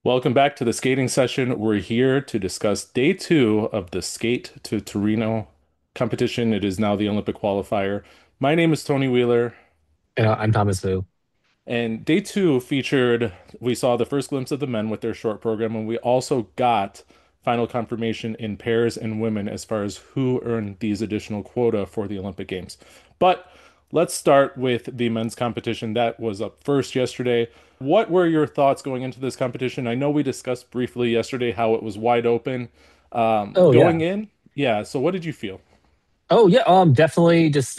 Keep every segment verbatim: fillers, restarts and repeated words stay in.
Welcome back to the skating session. We're here to discuss day two of the Skate to Torino competition. It is now the Olympic qualifier. My name is Tony Wheeler, Uh, I'm Thomas Vu. and day two featured, we saw the first glimpse of the men with their short program, and we also got final confirmation in pairs and women as far as who earned these additional quota for the Olympic Games. But let's start with the men's competition that was up first yesterday. What were your thoughts going into this competition? I know we discussed briefly yesterday how it was wide open. Um, Oh going yeah. in, yeah, so what did you feel? Oh yeah. Um, definitely. Just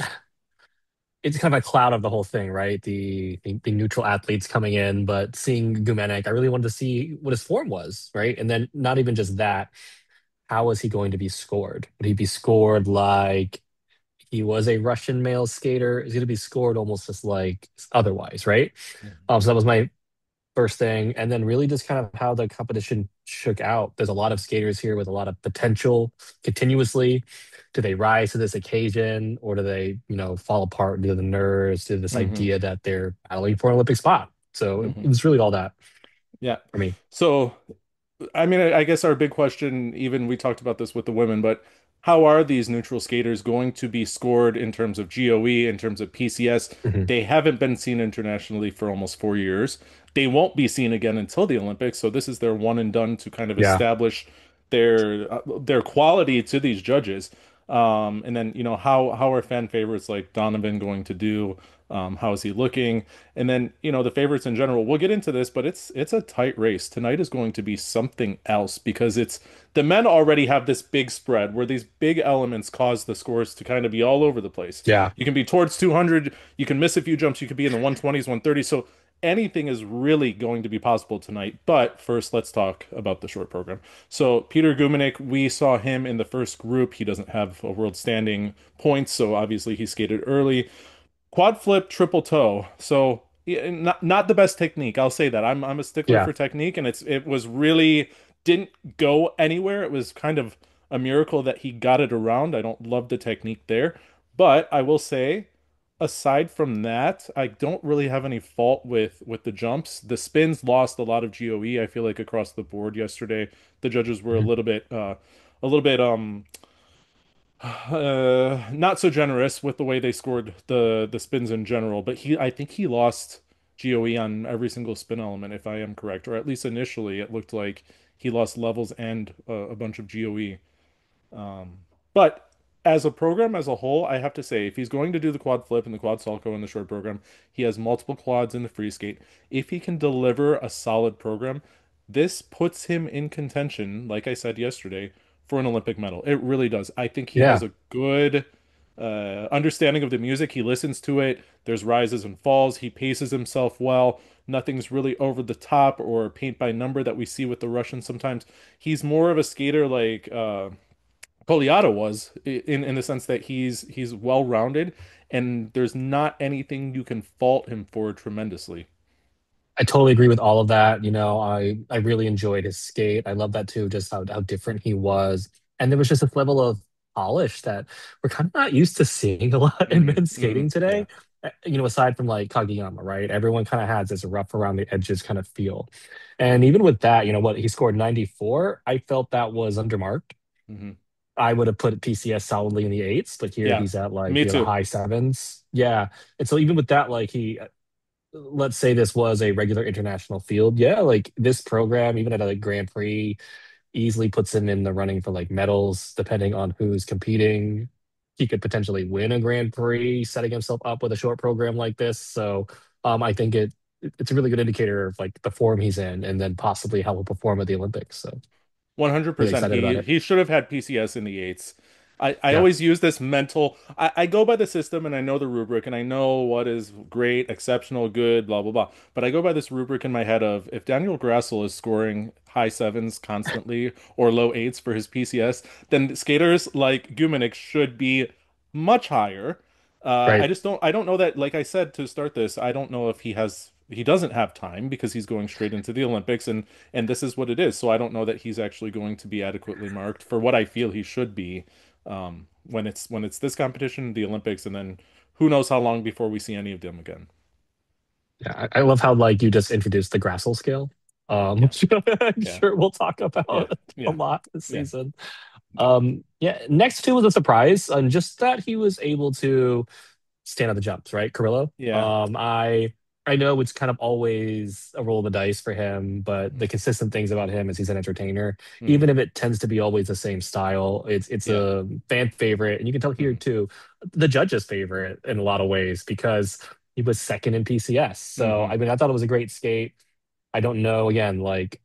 it's kind of a cloud of the whole thing, right? The the, the neutral athletes coming in, but seeing Gumenek, I really wanted to see what his form was, right? And then not even just that, how was he going to be scored? Would he be scored like he was a Russian male skater? Is he going to be scored almost just like otherwise, right? Um, so that was my first thing, and then really just kind of how the competition shook out. There's a lot of skaters here with a lot of potential continuously. Do they rise to this occasion, or do they, you know, fall apart due to the nerves, to this Hmm. idea that they're battling for an Olympic spot? So it, Hmm. it was really all that Yeah. for me. So I mean, I I guess our big question, even we talked about this with the women, but how are these neutral skaters going to be scored in terms of G O E, in terms of P C S? Mhm. They haven't been seen internationally for almost four years. They won't be seen again until the Olympics. So this is their one and done to kind of Yeah. establish their uh, their quality to these judges. Um, and then, you know, how how are fan favorites like Donovan going to do? Um, how is he looking? And then, you know, the favorites in general, we'll get into this, but it's it's a tight race. Tonight is going to be something else because it's the men already have this big spread where these big elements cause the scores to kind of be all over the place. Yeah. You can be towards two hundred, you can miss a few jumps, you could be in the one twenties, one thirties. So anything is really going to be possible tonight. But first, let's talk about the short program. So Peter Gumenik, we saw him in the first group. He doesn't have a world standing points, so obviously he skated early. Quad flip, triple toe. So yeah, not not the best technique. I'll say that. I'm I'm a stickler Yeah. for technique, and it's it was really didn't go anywhere. It was kind of a miracle that he got it around. I don't love the technique there, but I will say, aside from that, I don't really have any fault with with the jumps. The spins lost a lot of G O E. I feel like across the board yesterday, the judges were a Mhm. little bit uh a little bit um uh, not so generous with the way they scored the the spins in general, but he I think he lost G O E on every single spin element, if I am correct, or at least initially it looked like he lost levels and uh, a bunch of G O E. Um, but as a program as a whole, I have to say, if he's going to do the quad flip and the quad salco in the short program, he has multiple quads in the free skate. If he can deliver a solid program, this puts him in contention, like I said yesterday, for an Olympic medal. It really does. I think he has Yeah. a good uh, understanding of the music. He listens to it. There's rises and falls. He paces himself well. Nothing's really over the top or paint by number that we see with the Russians sometimes. He's more of a skater like uh, Poliata was in in the sense that he's he's well rounded and there's not anything you can fault him for tremendously. I totally agree with all of that. You know, I I really enjoyed his skate. I love that too, just how how different he was. And there was just this level of polish that we're kind of not used to seeing a lot in Hmm. men's Hmm. skating Yeah. today. Uh, You know, aside from like Kageyama, right? Everyone kind of has this rough around the edges kind of feel. And even with that, you know what, he scored ninety-four. I felt that was undermarked. Hmm. I would have put P C S solidly in the eights, but here Yeah. he's at like, Me you know, the too. high sevens. Yeah. And so even with that, like he let's say this was a regular international field, yeah, like this program, even at a like, Grand Prix, easily puts him in the running for like medals, depending on who's competing. He could potentially win a Grand Prix, setting himself up with a short program like this. So um, I think it it's a really good indicator of like the form he's in, and then possibly how he'll perform at the Olympics. So really one hundred percent. excited about He it. he should have had P C S in the eights. I, I Yeah. always use this mental I, I go by the system and I know the rubric and I know what is great, exceptional, good, blah blah blah. But I go by this rubric in my head of if Daniel Grassel is scoring high sevens constantly or low eights for his P C S, then skaters like Gumanik should be much higher. Uh, I Right. just don't I don't know that like I said to start this, I don't know if he has he doesn't have time because he's going straight into the Olympics and and this is what it is. So I don't know that he's actually going to be adequately marked for what I feel he should be um, when it's when it's this competition, the Olympics, and then who knows how long before we see any of them again. Yeah. I, I love how like you just introduced the Grassel scale. um, Yeah. which I'm Yeah. sure we'll talk Yeah. about a Yeah. lot this Yeah. season. Yeah. Um, yeah, next two was a surprise, and just that he was able to stand on the jumps, right? Carrillo. Yeah. Um, I I know it's kind of always a roll of the dice for him, but the consistent things about him is he's an entertainer. Mm-hmm. Even if it tends to be always the same style, it's it's Yeah. a fan favorite, and you can tell here Mm-hmm. too, the judges' favorite in a lot of ways because he was second in P C S. So Mm-hmm. I mean, I thought it was a great skate. I don't know, again, like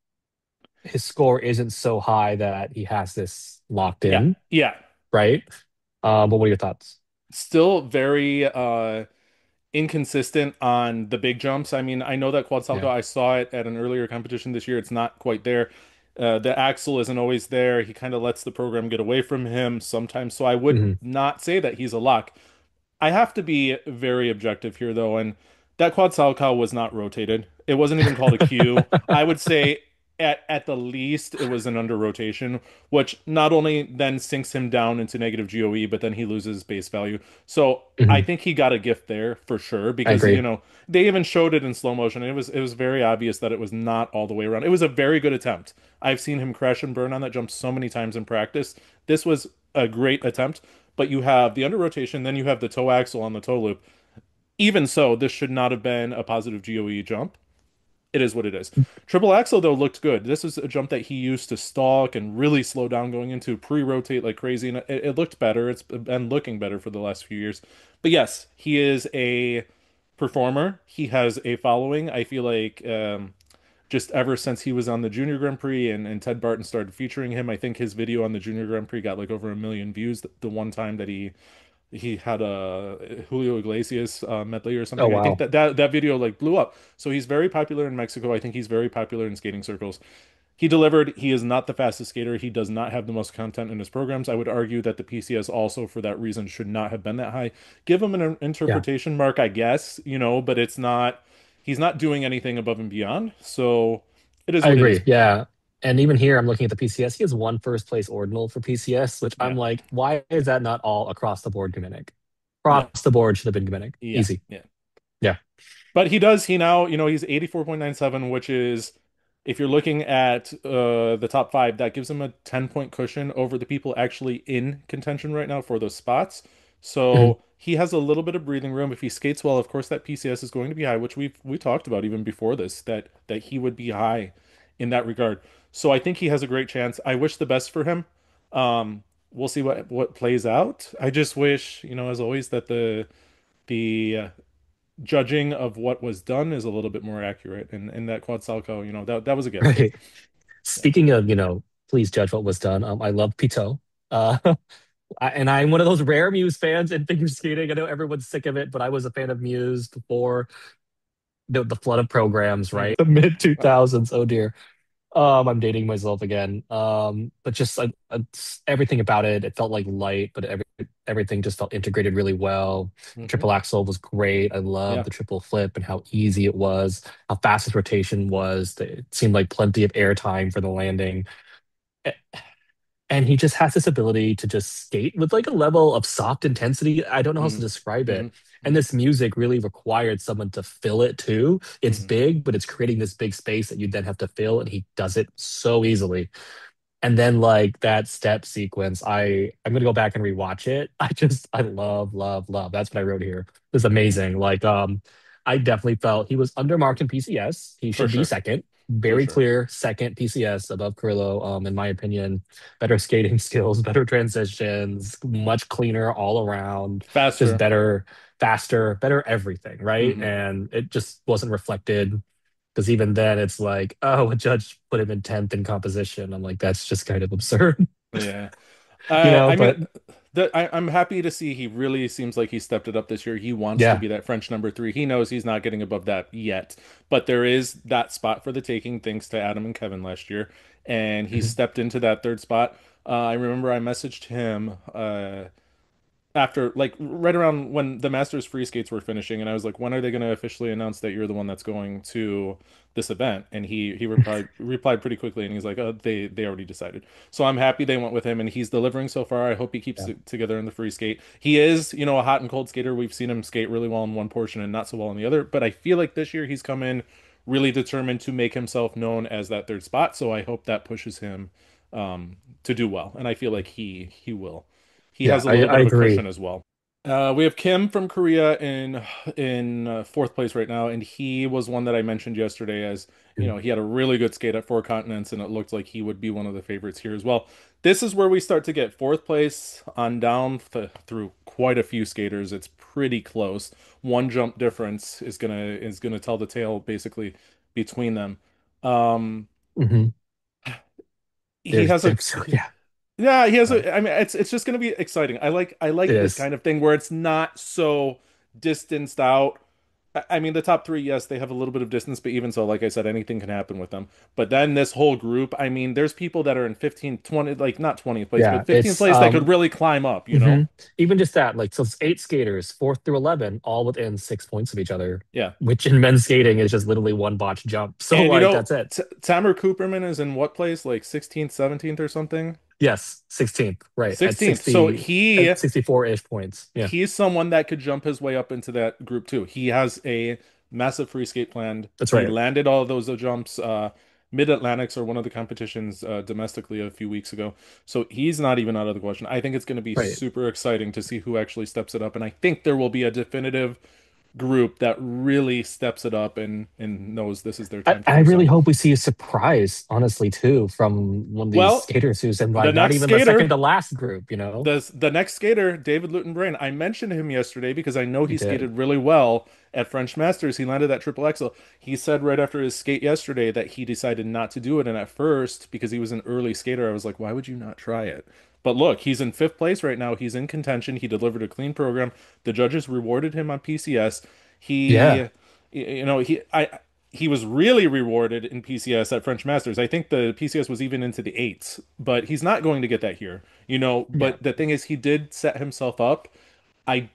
his score isn't so high that he has this locked Yeah. in, Yeah. right? Um, but what are your thoughts? Still very uh inconsistent on the big jumps. I mean, I know that Quad Salto, Yeah. I saw it at an earlier competition this year. It's not quite there. Uh, the axle isn't always there. He kind of lets the program get away from him sometimes. So I would Hmm. not say that he's a lock. I have to be very objective here, though, and that quad salchow was not rotated. It wasn't even called a Q. I would say at at the least it was an under rotation, which not only then sinks him down into negative G O E, but then he loses base value. So I Hmm. think he got a gift there for sure I because you agree. know they even showed it in slow motion. And it was it was very obvious that it was not all the way around. It was a very good attempt. I've seen him crash and burn on that jump so many times in practice. This was a great attempt, but you have the under rotation, then you have the toe axle on the toe loop. Even so, this should not have been a positive G O E jump. It is what it is. Triple axle though looked good. This is a jump that he used to stalk and really slow down going into pre-rotate like crazy, and it, it looked better. It's been looking better for the last few years. But yes, he is a performer. He has a following. I feel like um, just ever since he was on the Junior Grand Prix and, and Ted Barton started featuring him, I think his video on the Junior Grand Prix got like over a million views the, the one time that he he had a Julio Iglesias uh, medley or Oh something. I think wow. that, that that video like blew up. So he's very popular in Mexico. I think he's very popular in skating circles. He delivered. He is not the fastest skater. He does not have the most content in his programs. I would argue that the P C S also, for that reason, should not have been that high. Give him an Yeah, interpretation mark, I guess, you know, but it's not, he's not doing anything above and beyond. So it is I what it is. agree. Yeah. And even here, I'm looking at the P C S. He has one first place ordinal for P C S, which Yeah. I'm like, why is that not all across the board Dominic? Yeah. Across the board should have been Dominic. Yeah. Easy. Yeah. Yeah. But he does, he now, you know, he's eighty-four point nine seven, which is, if you're looking at uh, the top five, that gives him a ten point cushion over the people actually in contention right now for those spots. Mhm. So he has a little bit of breathing room. If he skates well, of course, that P C S is going to be high, which we've we talked about even before this, that that he would be high in that regard. So I think he has a great chance. I wish the best for him. Um, we'll see what what plays out. I just wish, you know, as always, that the the uh, judging of what was done is a little bit more accurate. And and that Quad Salco, you know, that that was a gift. Right. Yeah. Speaking of, you know, please judge what was done. Um, I love Pito. Uh, I, and I'm one of those rare Muse fans in figure skating. I know everyone's sick of it, but I was a fan of Muse before the, the flood of programs, Hmm. right? The mid two thousands. Oh dear. Um, I'm dating myself again. Um, but just uh, uh, everything about it, it felt like light, but every, everything just felt integrated really well. Hmm. Triple axle was great. I love Yeah. the triple flip and how easy it was, how fast his rotation was. It seemed like plenty of air time for the landing. A- And he just has this ability to just skate with like a level of soft intensity. I don't know how else to Hmm. describe Hmm. it. And this music really required someone to fill it too. It's Hmm. big, but it's creating this big space that you then have to fill, and he does it so easily. And then like that step sequence, I I'm gonna go back and rewatch it. I just I love, love, love. That's what I wrote here. It was Hmm. amazing. Like um I definitely felt he was undermarked in P C S. He For should be sure. second. For Very sure. clear second P C S above Carrillo, um, in my opinion. Better skating skills, better transitions, much cleaner all around, just Faster. better, faster, better everything, right? Hmm. And it just wasn't reflected because even then, it's like, oh, a judge put him in tenth in composition. I'm like, that's just kind of absurd, Yeah. you Uh, know? I mean, But the, I, I'm happy to see he really seems like he stepped it up this year. He wants to yeah. be that French number three. He knows he's not getting above that yet, but there is that spot for the taking thanks to Adam and Kevin last year, and he Mhm. stepped into that third spot. Uh, I remember I messaged him. Uh, after like right around when the Masters free skates were finishing, and I was like, when are they going to officially announce that you're the one that's going to this event? And he he replied replied pretty quickly, and he's like, oh, they they already decided. So I'm happy they went with him, and he's delivering so far. I hope he keeps Yeah. it together in the free skate. He is, you know, a hot and cold skater. We've seen him skate really well in one portion and not so well in the other, but I feel like this year he's come in really determined to make himself known as that third spot. So I hope that pushes him um, to do well, and I feel like he he will. He Yeah, has a I, little I bit of a agree. cushion as well. Uh, we have Kim from Korea in in uh, fourth place right now, and he was one that I mentioned yesterday as, you Mm. know, he had a really good skate at Four Continents, and it looked like he would be one of the favorites here as well. This is where we start to get fourth place on down th through quite a few skaters. It's pretty close. One jump difference is gonna is gonna tell the tale basically between them. Um, Hmm. he There's, has a there's so yeah, Yeah, he has uh, a. I mean, it's it's just going to be exciting. I like I it like this is. kind of thing where it's not so distanced out. I, I mean, the top three, yes, they have a little bit of distance, but even so, like I said, anything can happen with them. But then this whole group, I mean, there's people that are in fifteenth, twentieth, like not twentieth place, Yeah, but fifteenth it's place that could um really climb up, you know? hmm even just that, like, so it's eight skaters, fourth through eleven, all within six points of each other, Yeah. which in men's skating is just literally one botch jump. So And you like know, that's it. T Tamer Cooperman is in what place? Like sixteenth, seventeenth or something? Yes, sixteenth, right, at sixteenth. So sixty he at sixty-four-ish points. Yeah, he's someone that could jump his way up into that group too. He has a massive free skate planned. that's He right. landed all of those jumps. Uh, Mid-Atlantics are one of the competitions uh, domestically a few weeks ago. So he's not even out of the question. I think it's going to be Right. super exciting to see who actually steps it up. And I think there will be a definitive group that really steps it up and and knows this is their I, time to I do really so. hope we see a surprise, honestly, too, from one of these Well, skaters who's in the like not next even the second skater to last group, you know? The the next skater, David Luton-Brain, I mentioned him yesterday because I know You he did. skated really well at French Masters. He landed that triple axel. He said right after his skate yesterday that he decided not to do it. And at first, because he was an early skater, I was like, why would you not try it? But look, he's in fifth place right now. He's in contention. He delivered a clean program. The judges rewarded him on P C S. Yeah. He, you know, he I he was really rewarded in P C S at French Masters. I think the P C S was even into the eights, but he's not going to get that here, you know. Yeah. But the thing is, he did set himself up. I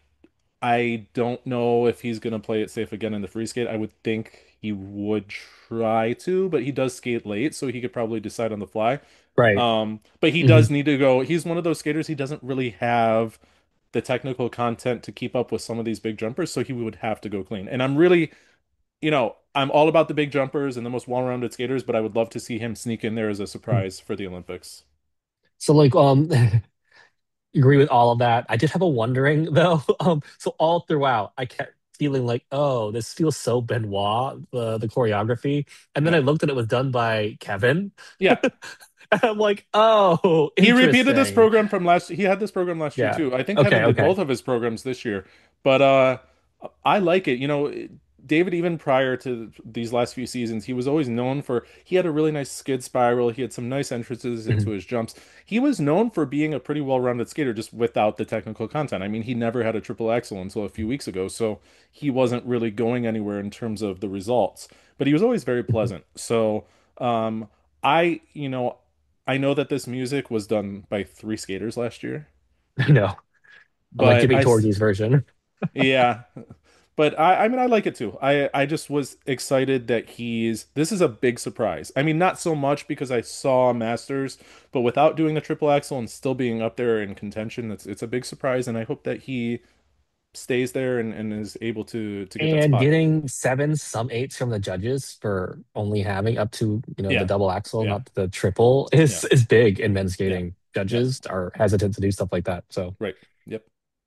I don't know if he's gonna play it safe again in the free skate. I would think he would try to, but he does skate late, so he could probably decide on the fly. Right. Um, but he Hmm. does need to go. He's one of those skaters. He doesn't really have the technical content to keep up with some of these big jumpers, so he would have to go clean. And I'm really, you know, I'm all about the big jumpers and the most well-rounded skaters, but I would love to see him sneak in there as a surprise for the Olympics. So like um agree with all of that. I did have a wondering though. Um, so all throughout, I kept feeling like, oh, this feels so Benoit, the the choreography. And then Yeah. I looked and it was done by Kevin. Yeah. And I'm like, oh, He repeated this interesting. program from last. He had this program last year Yeah. too. I think Okay, Kevin did okay. both of his programs this year, but uh, I like it. You know, David, even prior to these last few seasons, he was always known for. He had a really nice skid spiral. He had some nice entrances into Mhm. his jumps. He was known for being a pretty well-rounded skater, just without the technical content. I mean, he never had a triple axel until a few weeks ago, so he wasn't really going anywhere in terms of the results. But he was always very Mhm. pleasant. So, um, I, you know. I know that this music was done by three skaters last year, I know. I'm like, give but me I, s- Torgy's version. yeah, but I, I mean, I like it too. I, I just was excited that he's, this is a big surprise. I mean, not so much because I saw Masters, but without doing the triple axel and still being up there in contention, it's, it's a big surprise. And I hope that he stays there and, and is able to, to get that And spot. getting sevens, some eights from the judges for only having up to, you know, the Yeah. double axle, Yeah. not the triple, Yeah. is is big in men's Yeah. skating. Yeah. Judges are hesitant to do stuff like that. So Right. Yep.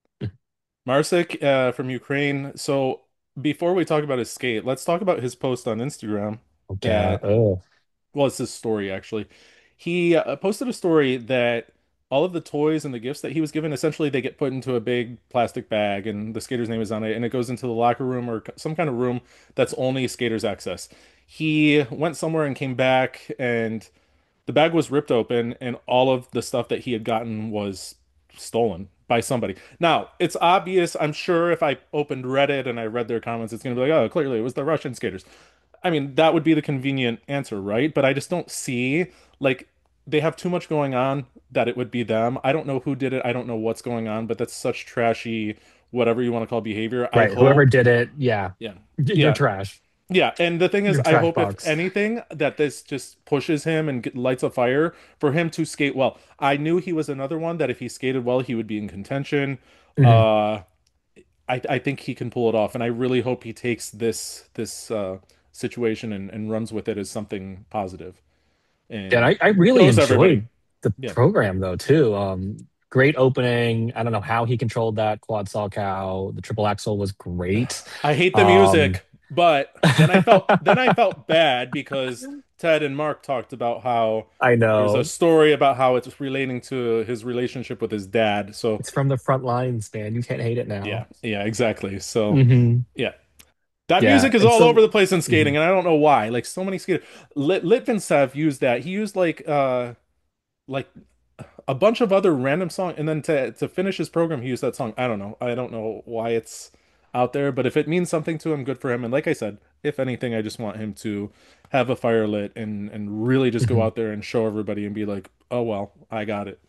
Marcik uh, from Ukraine. So before we talk about his skate, let's talk about his post on Instagram yeah. that, Oh. well, it's his story actually. He uh, posted a story that all of the toys and the gifts that he was given, essentially they get put into a big plastic bag and the skater's name is on it and it goes into the locker room or some kind of room that's only skaters access. He went somewhere and came back and the bag was ripped open and all of the stuff that he had gotten was stolen by somebody. Now, it's obvious, I'm sure if I opened Reddit and I read their comments, it's going to be like, oh, clearly it was the Russian skaters. I mean, that would be the convenient answer, right? But I just don't see, like, they have too much going on that it would be them. I don't know who did it. I don't know what's going on, but that's such trashy, whatever you want to call behavior. I Right. Whoever hope, did it, yeah. yeah, You're yeah. trash. Yeah, and the thing is, You're I trash hope if box. anything that this just pushes him and get, lights a fire for him to skate well. I knew he was another one that if he skated well, he would be in contention. Mhm. Uh, I I think he can pull it off, and I really hope he takes this this uh situation and, and runs with it as something positive And and I, I really shows everybody. enjoyed the Yeah. program though too. Um, great opening. I don't know how he controlled that quad saw cow. The triple axle was great. I hate the Um, music, but then I felt then I felt bad because Ted and Mark talked about how I there's a know. story about how it's relating to his relationship with his dad. So It's from the front lines, man. You can't hate it yeah, now. yeah, exactly. So Hmm. yeah. That Yeah. music is And all over so the place in mhm. skating, and I don't know why. Like so many skaters, Lit Litvintsev used that. He used like uh like a bunch of other random song, and then to to finish his program, he used that song. I don't know. I don't know why it's out there, but if it means something to him, good for him. And like I said, if anything, I just want him to have a fire lit and and really just go Mhm. out there and show everybody and be like, oh well, I got it.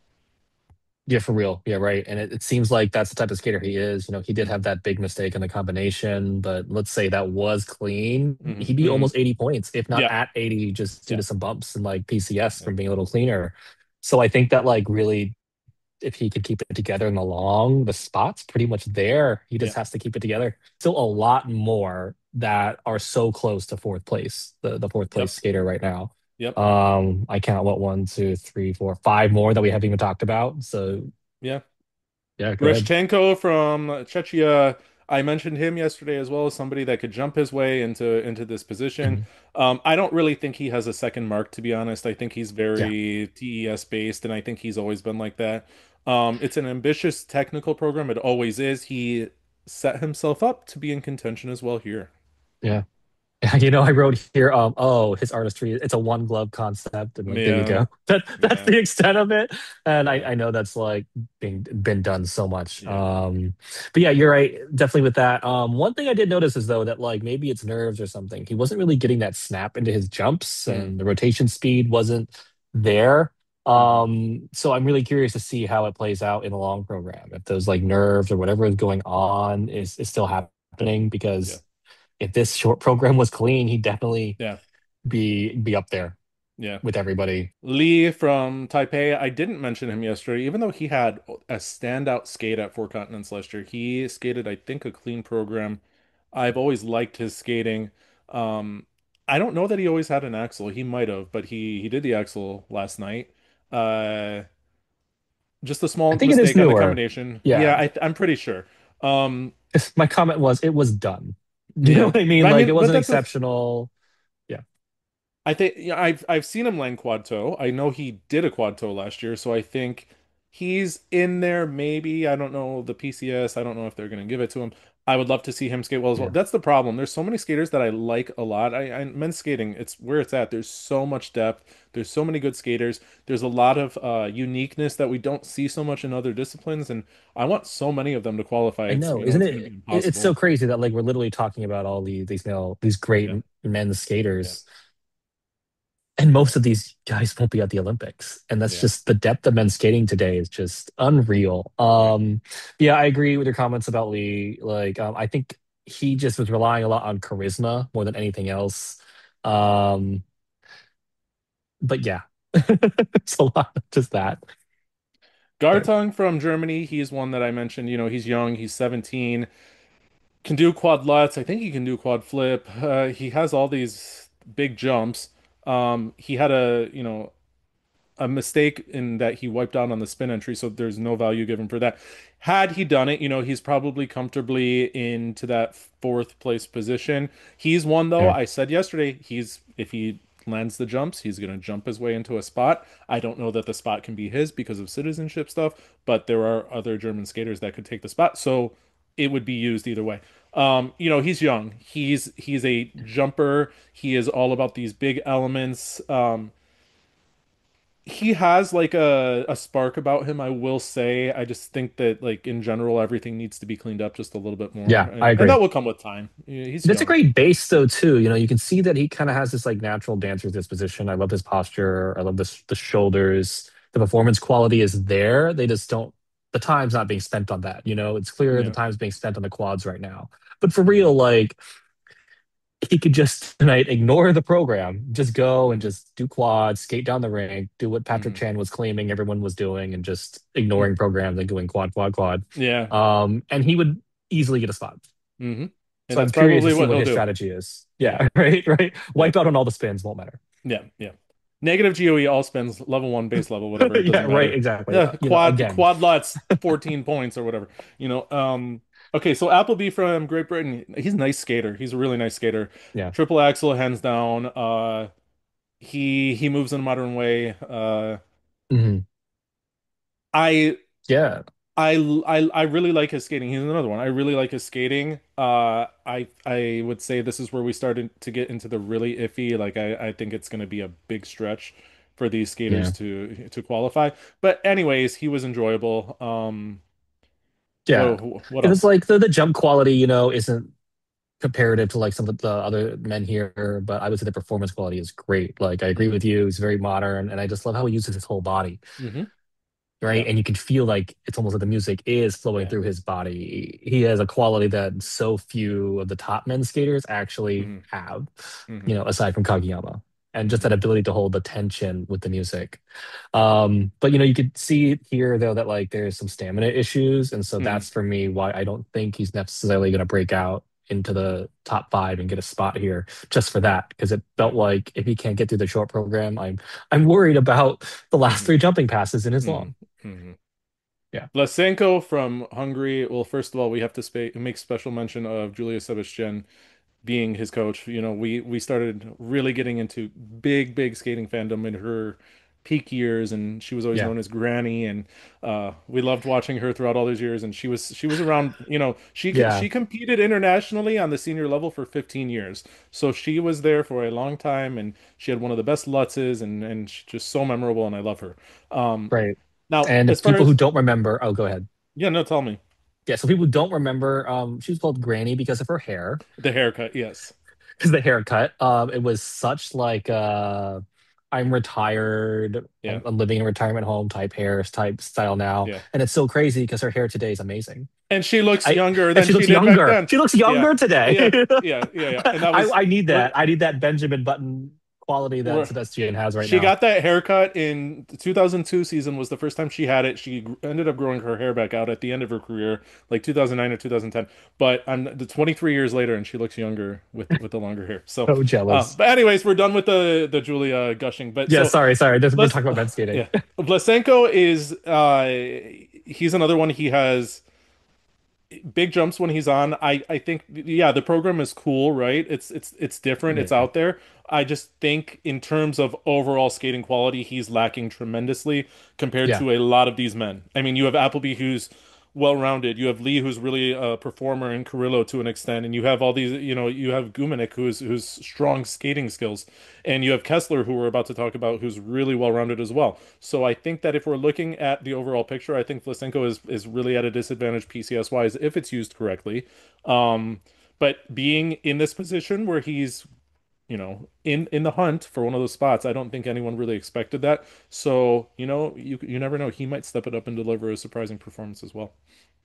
Yeah, for real. Yeah, right. And it, it seems like that's the type of skater he is. You know, he did Hmm. have that big mistake in the combination, but let's say that was clean. Hmm. He'd be Hmm. almost eighty points, if not Yeah, at eighty, just due yeah, to some bumps and like P C S yeah, from being a little cleaner. So I think that like really, if he could keep it together in the long, the spot's pretty much there. He yeah. just has to keep it together. Still a lot more that are so close to fourth place, the, the fourth place Yep, skater right now. yep, Um, I count what one, two, three, four, five more that we haven't even talked about. So yeah. yeah, go ahead. Rishchenko from Czechia. I mentioned him yesterday as well as somebody that could jump his way into into this position. Mhm. Um, I don't really think he has a second mark, to be honest. I think he's Yeah, very T E S based, and I think he's always been like that. Um, it's an ambitious technical program. It always is. He set himself up to be in contention as well here. yeah. You know, I wrote here, um, oh, his artistry, it's a one glove concept, and like there you Yeah, go. That that's yeah, the extent of it. And I, yeah, I know that's like being been done so much. yeah. Um, but yeah, you're right, definitely with that. Um, one thing I did notice is though that like maybe it's nerves or something. He wasn't really getting that snap into his jumps, Mm, and the rotation speed wasn't there. hmm. Um, so I'm really curious to see how it plays out in the long program. If those like nerves or whatever is going on is is still happening, Yeah, because if this short program was clean, he'd definitely yeah, be be up there yeah. with everybody. Lee from Taipei, I didn't mention him yesterday, even though he had a standout skate at Four Continents last year. He skated, I think, a clean program. I've always liked his skating. Um, I don't know that he always had an axle. He might have, but he he did the axle last night. Uh, just a I small think it is mistake on the newer. combination. Yeah, Yeah. I, I'm pretty sure. Um, My comment was it was done. You know yeah, what I mean? I Like it mean, but wasn't that's a exceptional. Yeah. I think yeah, I've I've seen him land quad toe. I know he did a quad toe last year, so I think he's in there maybe. I don't know the P C S. I don't know if they're going to give it to him. I would love to see him skate well as well. Yeah. That's the problem. There's so many skaters that I like a lot. I, I men's skating, it's where it's at. There's so much depth. There's so many good skaters. There's a lot of uh, uniqueness that we don't see so much in other disciplines, and I want so many of them to qualify. I It's know, you know isn't it's going to it? be it- It's so impossible. crazy that like we're literally talking about all these these male these great Yeah, men's yeah, skaters, and yeah, most of these guys won't be at the Olympics. And that's yeah, just the depth of men's skating today is just unreal. yeah. Um, yeah, I agree with your comments about Lee. Like, um, I think he just was relying a lot on charisma more than anything else. Um, but yeah, it's a lot of just that. But Gartung from Germany, he's one that I mentioned. You know, he's young, he's seventeen, can do quad lutz. I think he can do quad flip. Uh, he has all these big jumps. Um, he had a, you know, a mistake in that he wiped out on the spin entry, so there's no value given for that. Had he done it, you know, he's probably comfortably into that fourth place position. He's one though. yeah, I said yesterday, he's if he lands the jumps, he's going to jump his way into a spot. I don't know that the spot can be his because of citizenship stuff, but there are other German skaters that could take the spot, so it would be used either way. Um, you know, he's young. He's he's a jumper. He is all about these big elements. Um, he has like a a spark about him, I will say. I just think that like in general everything needs to be cleaned up just a little bit more, yeah, I and and agree. that will come with time. Yeah, he's That's a young. great base though too. You know, you can see that he kind of has this like natural dancer's disposition. I love his posture. I love this the shoulders. The performance quality is there. They just don't the time's not being spent on that. You know, it's clear the Yeah. time's being spent on the quads right now. But for real, like he could just tonight ignore the program, just go and just do quads, skate down the rink, do what Patrick Hmm. Chan was claiming everyone was doing, and just Hmm. ignoring programs and going quad, quad, quad. Yeah. Um, and he would easily get a spot. Hmm. And So I'm that's curious to probably see what what he'll his do. strategy is. Yeah, Yeah, right, right. yeah, Wipe out on all the spins, won't matter. yeah, yeah. Negative G O E all spins level one base level whatever it Yeah, doesn't right, matter. exactly. Uh, Yeah, you know, quad again. quad lots fourteen points or whatever. You know. Um. Okay, so Appleby from Great Britain. He's a nice skater. He's a really nice skater. Yeah. Triple axel hands down. Uh. He he moves in a modern way. Uh. Hmm. I Yeah, I I I really like his skating. He's another one. I really like his skating. Uh, I I would say this is where we started to get into the really iffy. Like I I think it's going to be a big stretch for these skaters yeah, to to qualify. But anyways, he was enjoyable. Um, yeah. what what It was else? like the, the jump quality, you know, isn't comparative to like some of the other men here, but I would say the performance quality is great. Like I agree Hmm. with you, he's very modern, and I just love how he uses his whole body, Hmm. right? Yeah, And you can feel like it's almost like the music is flowing yeah. through his body. He has a quality that so few of the top men skaters actually Hmm. have, you Hmm. know, aside from Kageyama. And just that Hmm. ability to hold the tension with the music. Um, but you know, you could see here though that like there's some stamina issues, and so Hmm. that's for me why I don't think he's necessarily going to break out into the top five and get a spot here just for that. Because it Yeah. felt like if he can't get through the short program, I'm I'm worried about the last Hmm. three jumping passes in his Hmm. long. Hmm. Yeah, Blasenko from Hungary. Well, first of all, we have to spa make special mention of Julia Sebastian being his coach. You know, we we started really getting into big, big skating fandom in her peak years, and she was always yeah, known as Granny, and uh, we loved watching her throughout all those years. And she was she was around. You know, she yeah. she competed internationally on the senior level for fifteen years, so she was there for a long time, and she had one of the best Lutzes, and and she's just so memorable, and I love her. Um, Right. now, And as if far people who as don't remember, oh, go ahead. yeah, no, tell me Yeah, so people who don't remember, um, she was called Granny because of her hair, the haircut. Yes, because the haircut. Um, it was such like uh, I'm retired, I'm, yeah, I'm living in a retirement home type hair type style now, yeah. and it's so crazy because her hair today is amazing. And she looks I younger and than she she looks did back younger. then. She looks Yeah. younger today. Yeah. Yeah. Yeah. Yeah. And that I was I need we're that. I need that Benjamin Button quality that we're Sebastian has right she now. got that haircut in the two thousand two season was the first time she had it. She gr- ended up growing her hair back out at the end of her career, like two thousand nine or two thousand ten. But I'm the twenty-three years later and she looks younger with with the longer hair. So, So uh, jealous. but anyways, we're done with the the Julia gushing. But Yeah, so sorry, sorry. This, we're let's talking about Ben skating. yeah. Blasenko is uh he's another one. He has big jumps when he's on. I I think yeah, the program is cool, right? It's it's it's different. It's Yeah, out there. I just think in terms of overall skating quality, he's lacking tremendously compared yeah, to a lot of these men. I mean, you have Appleby who's well-rounded. You have Lee who's really a performer and Carrillo to an extent, and you have all these, you know, you have Gumanik who's who's strong skating skills, and you have Kessler who we're about to talk about who's really well-rounded as well. So I think that if we're looking at the overall picture, I think Vlasenko is is really at a disadvantage P C S wise if it's used correctly. Um, but being in this position where he's, you know, in in the hunt for one of those spots, I don't think anyone really expected that. So, you know, you you never know. He might step it up and deliver a surprising performance as well.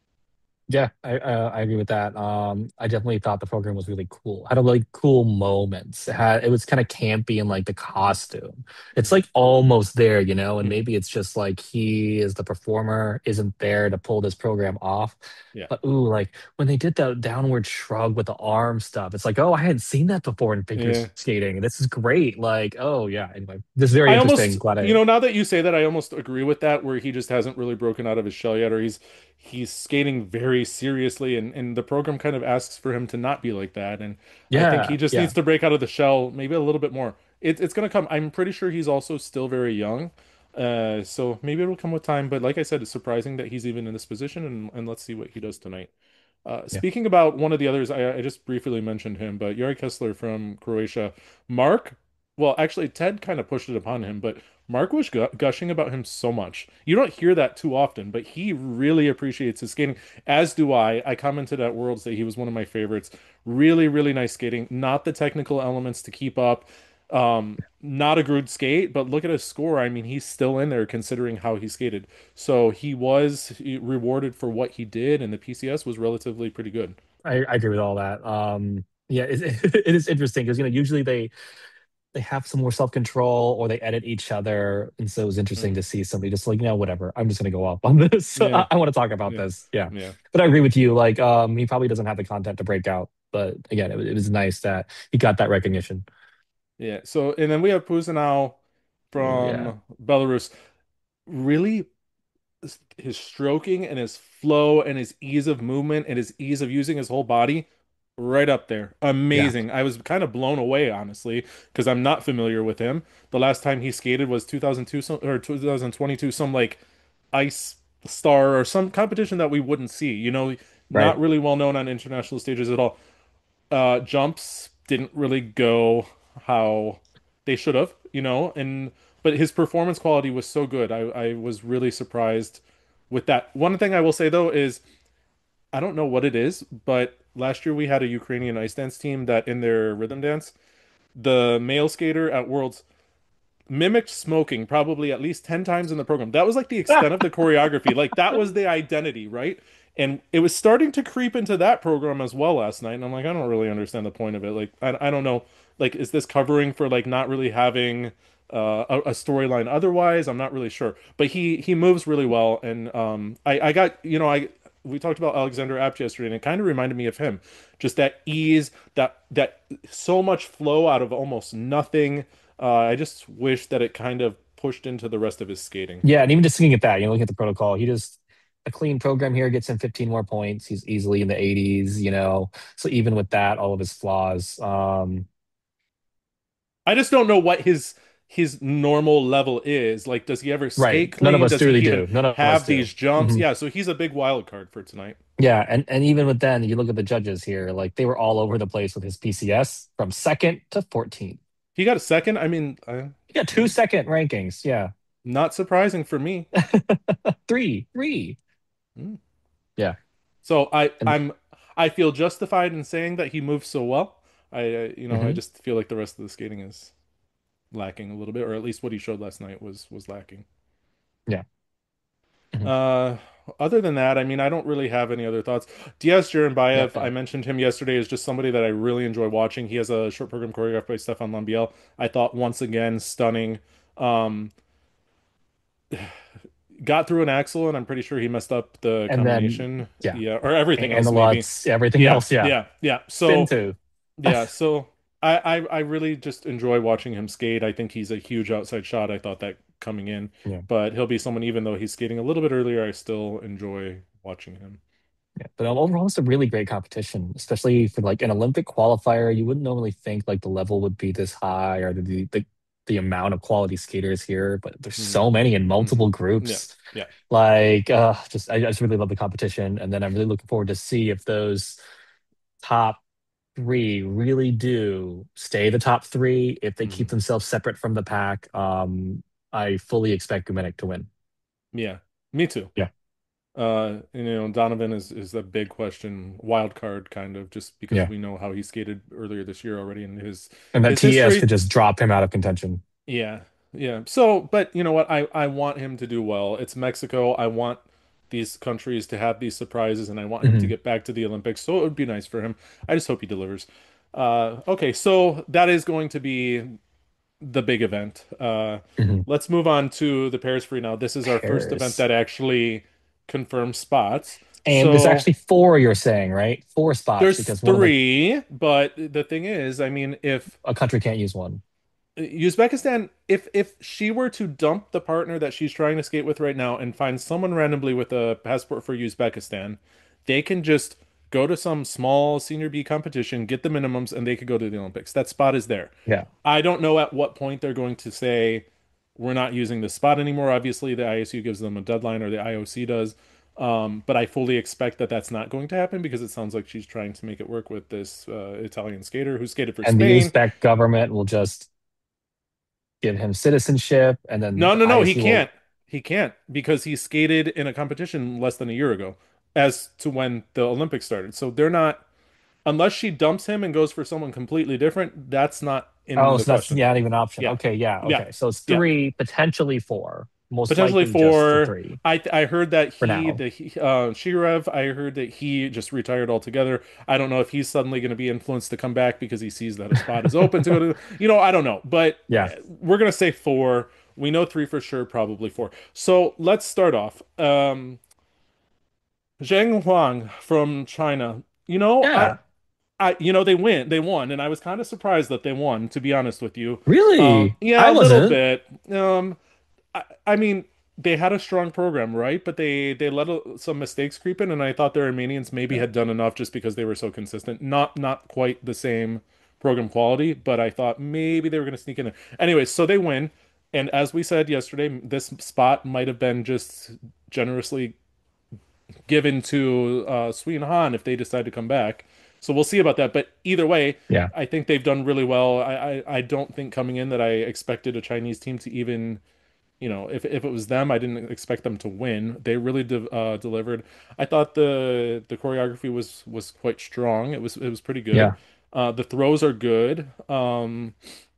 yeah. I uh, I agree with that. Um, I definitely thought the program was really cool. Had a really cool moments. It had it was kind of campy in like the costume. It's Hmm. like almost there, you know. And Hmm. maybe it's just like he is the performer isn't there to pull this program off. Yeah. But ooh, like when they did the downward shrug with the arm stuff, it's like, oh, I hadn't seen that before in figure Yeah. skating. This is great. Like, oh yeah. Anyway, this is very I interesting. almost, Glad you I know, now that you say that, I almost agree with that, where he just hasn't really broken out of his shell yet, or he's he's skating very seriously, and and the program kind of asks for him to not be like that, and I think he yeah, just needs yeah, to break out of the shell maybe a little bit more. It, it's gonna come. I'm pretty sure he's also still very young, uh, so maybe it'll come with time. But like I said, it's surprising that he's even in this position, and and let's see what he does tonight. Uh, yeah. speaking about one of the others, I, I just briefly mentioned him, but Yuri Kessler from Croatia, Mark. Well, actually, Ted kind of pushed it upon him, but Mark was gu gushing about him so much. You don't hear that too often, but he really appreciates his skating, as do I. I commented at Worlds that he was one of my favorites. Really, really nice skating. Not the technical elements to keep up. Um, not a good skate, but look at his score. I mean, he's still in there considering how he skated. So he was rewarded for what he did, and the P C S was relatively pretty good. I, I agree with all that. Um, yeah, it, it is interesting because you know usually they they have some more self control or they edit each other, and so it was interesting Mm. to see somebody just like you know whatever. I'm just gonna go up on this. Yeah, I, I want to talk about yeah, this. Yeah, yeah. but I agree with you. Like, um, he probably doesn't have the content to break out. But again, it, was- it was nice that he got that recognition. Yeah. So, and then we have Pusinao Oh yeah, from Belarus. Really, his stroking and his flow and his ease of movement and his ease of using his whole body, right up there. yeah, Amazing. I was kind of blown away, honestly, because I'm not familiar with him. The last time he skated was two thousand two some, or two thousand twenty-two, some like ice star or some competition that we wouldn't see. You know, right. not really well known on international stages at all. Uh, jumps didn't really go how they should have, you know, and but his performance quality was so good. I I was really surprised with that. One thing I will say though is I don't know what it is, but last year we had a Ukrainian ice dance team that in their rhythm dance, the male skater at Worlds mimicked smoking probably at least ten times in the program. That was like the extent of the choreography. Like that was the identity, right? And it was starting to creep into that program as well last night. And I'm like, I don't really understand the point of it. Like, I, I don't know. Like, is this covering for like not really having uh, a, a storyline otherwise? I'm not really sure. But he he moves really well. And um, I I got you know I we talked about Alexander Apt yesterday, and it kind of reminded me of him. Just that ease, that that so much flow out of almost nothing. Uh, I just wish that it kind of pushed into the rest of his skating. Yeah, and even just looking at that, you know, looking at the protocol, he just a clean program here gets him fifteen more points. He's easily in the eighties, you know. So even with that, all of his flaws, um, I just don't know what his his normal level is. Like, does he ever right. skate None of clean? us Does he really even do. None of us have do. these jumps? hmm Yeah, so he's a big wild card for tonight. Yeah, and and even with then, you look at the judges here, like they were all over the place with his P C S from second to fourteenth. He got a second. I mean, uh, He got two second rankings. Yeah, not surprising for me. three, three. Mm. Yeah, So I and I'm I feel justified in saying that he moves so well. I uh, you know I mhm, just feel like the rest of the skating is lacking a little bit, or at least what he showed last night was was lacking. yeah, mhm, Uh, other than that, I mean, I don't really have any other thoughts. Diaz Jerenbayev, I yeah. mentioned him yesterday, is just somebody that I really enjoy watching. He has a short program choreographed by Stefan Lambiel. I thought once again stunning. Um, got through an axle, and I'm pretty sure he messed up the And then combination. yeah, Yeah, or everything and the else maybe. lots, everything Yeah, else. Yeah, yeah, yeah. spin So two. yeah, so I, I I really just enjoy watching him skate. I think he's a huge outside shot. I thought that coming in, Yeah. but he'll be someone even though he's skating a little bit earlier, I still enjoy watching him. Yeah, but overall, it's a really great competition, especially for like an Olympic qualifier. You wouldn't normally think like the level would be this high or the the, the amount of quality skaters here, but there's Hmm. so many in Hmm. multiple Yeah, groups. yeah. Like, uh, just I, I just really love the competition, and then I'm really looking forward to see if those top three really do stay the top three, if they keep Hmm. themselves separate from the pack. Um, I fully expect Gumenek to win. Yeah, me too. Yeah, Uh, and, you know, Donovan is is a big question, wild card kind of, just because yeah, we know how he skated earlier this year already in his and that his T E S could history. just drop him out of contention. Yeah, yeah. So, but you know what? I I want him to do well. It's Mexico. I want these countries to have these surprises, and I want him to Mhm, get back to the Olympics. So it would be nice for him. I just hope he delivers. Uh, okay, so that is going to be the big event. Uh, mhm. let's move on to the Paris Free now. This is our first event Paris. that actually confirms spots. And there's So actually four, you're saying, right? Four spots there's because one of the three, but the thing is, I mean, if a country can't use one. Uzbekistan, if if she were to dump the partner that she's trying to skate with right now and find someone randomly with a passport for Uzbekistan, they can just go to some small senior B competition, get the minimums, and they could go to the Olympics. That spot is there. Yeah. I don't know at what point they're going to say we're not using this spot anymore. Obviously, the I S U gives them a deadline, or the I O C does. Um, but I fully expect that that's not going to happen because it sounds like she's trying to make it work with this uh, Italian skater who skated for And the Spain. Uzbek government will just give him citizenship, and then No, the no, no, he I S U will. can't. He can't because he skated in a competition less than a year ago as to when the Olympics started. So they're not, unless she dumps him and goes for someone completely different, that's not in Oh, the so that's question. yeah, not even an option. Yeah. Okay, yeah, Yeah. okay. So it's Yeah. three, potentially four, most Potentially likely just the for three I I heard that for he now. the he, uh Shirev, I heard that he just retired altogether. I don't know if he's suddenly going to be influenced to come back because he sees that a spot is open to go to, you know, I don't know. But Yeah, uh, we're going to say four. We know three for sure, probably four. So let's start off. Um Zheng Huang from China. You know, I yeah. I, you know, they win, they won, and I was kind of surprised that they won, to be honest with you. Um, Really? yeah, I a little wasn't. bit. Um, I, I mean, they had a strong program, right? But they they let a, some mistakes creep in, and I thought the Armenians maybe Yeah. had done enough just because they were so consistent. Not not quite the same program quality, but I thought maybe they were going to sneak in there. Anyways, so they win, and as we said yesterday, this spot might have been just generously given to uh, Sween Han if they decide to come back. So we'll see about that. But either way, Yeah. I think they've done really well. I, I, I don't think coming in that I expected a Chinese team to even, you know, if if it was them, I didn't expect them to win. They really de uh, delivered. I thought the the choreography was was quite strong. It was it was pretty good. Yeah. Uh, the throws are good. Um,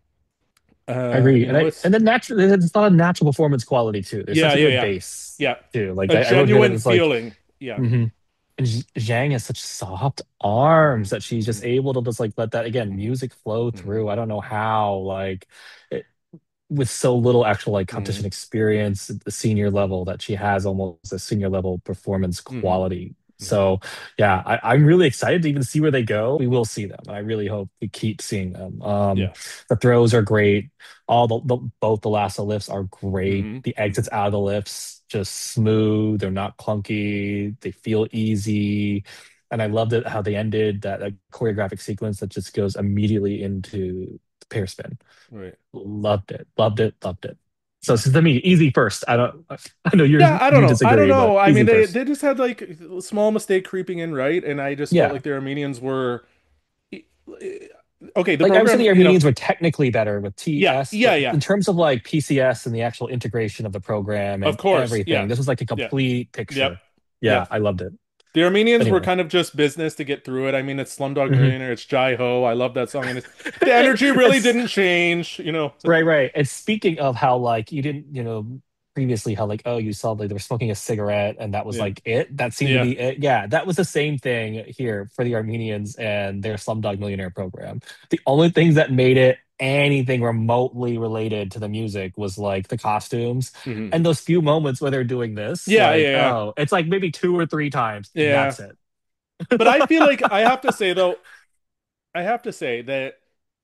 I uh, agree. you And know, I it's and then natural it's not a natural performance quality too. There's yeah, such a yeah, good yeah, base yeah. too. Like A I, I wrote here that genuine it's like feeling. Yeah. mhm. And Zh- Zhang has such soft arms Hmm. that she's just Hmm. able to just like let that again music flow Hmm. through. I don't know how like it, with so little actual like Hmm. competition experience at the senior level that she has almost a senior level performance Hmm. quality. Hmm. So yeah, I, I'm really excited to even see where they go. We will see them. I really hope we keep seeing them. Um, Yeah. the throws are great. All the, the both the lasso lifts are great. Hmm. The Hmm. exits out of the lifts just smooth. They're not clunky. They feel easy. And I loved it how they ended that, that choreographic sequence that just goes immediately into the pair spin. Right. Loved it. Loved it. Loved it. So, so to me, easy first. I don't. I know Yeah, yours. I don't You know. I don't disagree, but know. I mean, easy they first. they just had like a small mistake creeping in, right? And I just felt Yeah. like the Armenians were okay. The Like I would say program, the you know, Armenians were technically better with yeah, T S, yeah, but yeah. in terms of like P C S and the actual integration of the program Of and course, everything, yeah, this was like a yeah, complete yep, picture. Yeah, yep. I loved it. The Armenians were Anyway. kind of just business to get through it. I mean, it's Slumdog Mhm. Millionaire, it's Jai Ho. I love that song, and it's the energy really It's didn't change, you know. right, right. And speaking of how like you didn't, you know, previously how like, oh, you saw like they were smoking a cigarette and that was Yeah, like it. That seemed to yeah. be it. Yeah, that was the same thing here for the Armenians and their Slumdog Millionaire program. The only things that made it anything remotely related to the music was like the costumes Hmm. and those few moments where they're doing this. Yeah, Like, yeah, yeah, oh, it's like maybe two or three times. yeah. That's it. But I feel like I have to say though, I have to say that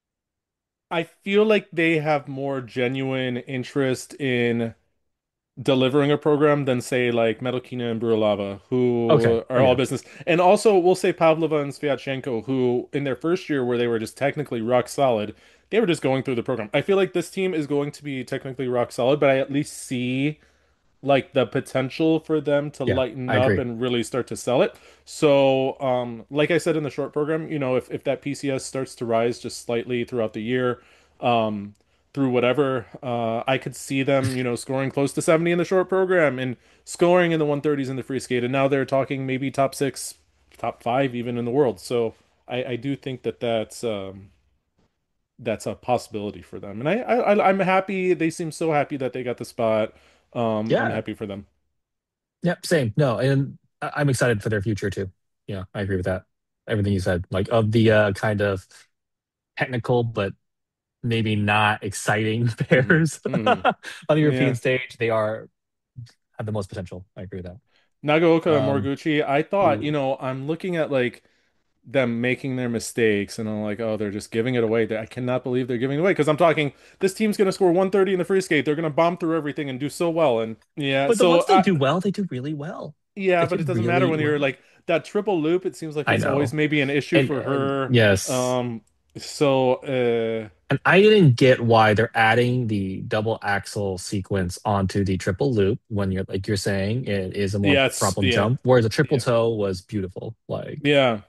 I feel like they have more genuine interest in delivering a program than say like Metalkina and Burulava, Okay. who are Oh all yeah. business. And also we'll say Pavlova and Sviatchenko, who in their first year where they were just technically rock solid, they were just going through the program. I feel like this team is going to be technically rock solid, but I at least see like the potential for them to Yeah, lighten I up agree. and really start to sell it. So, um, like I said in the short program, you know, if if that P C S starts to rise just slightly throughout the year, um, through whatever, uh, I could see them, you know, scoring close to seventy in the short program and scoring in the one thirties in the free skate. And now they're talking maybe top six, top five even in the world. So I, I do think that that's um, that's a possibility for them. And I, I I'm happy. They seem so happy that they got the spot. Um, I'm Yeah. happy for them. Yep, same. No, and I- I'm excited for their future too. Yeah, I agree with that. Everything you said, like of the uh, kind of technical but maybe not exciting Hmm. pairs Hmm. on the European Yeah. stage, they are have the most potential. I agree with that. Nagaoka and Um, Moriguchi, I thought, you ooh. know, I'm looking at like them making their mistakes and I'm like, oh, they're just giving it away. I cannot believe they're giving it away because I'm talking this team's going to score one thirty in the free skate. They're going to bomb through everything and do so well. And yeah, But the so ones they I do well, they do really well. yeah, They but it do doesn't matter really when you're well. like that triple loop. It seems like I it's always know, maybe an issue and, for and her. yes, Um, so uh and I didn't get why they're adding the double axle sequence onto the triple loop when you're like you're saying it is a more yeah, it's problem yeah. jump, whereas a triple Yeah. toe was beautiful. Like Yeah.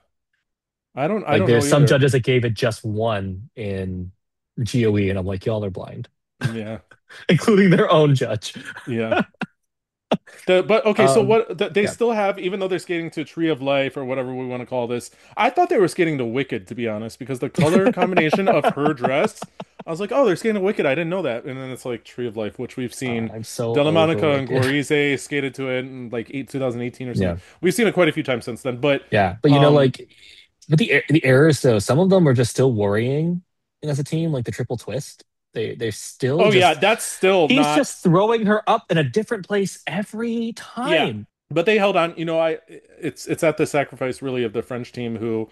I don't I like don't know there's some either. judges that gave it just one in G O E, and I'm like, y'all are blind, Yeah. including their own judge. Yeah. The, but okay, so Um, what the, they yeah. still have, even though they're skating to Tree of Life or whatever we want to call this, I thought they were skating to Wicked, to be honest, because the color combination of her dress, I was like, oh, they're skating to Wicked. I didn't know that. And then it's like Tree of Life, which we've God, seen I'm so Della over Monica and Wicked. Gorise skated to it in like eight, twenty eighteen or something. Yeah, We've seen it quite a few times since then. But yeah, but you know, um, like, but the er- the errors though, some of them are just still worrying as a team, like the triple twist. They they're still oh yeah, just that's still he's not, just throwing her up in a different place every yeah. time. But they held on, you know, I it's it's at the sacrifice really of the French team who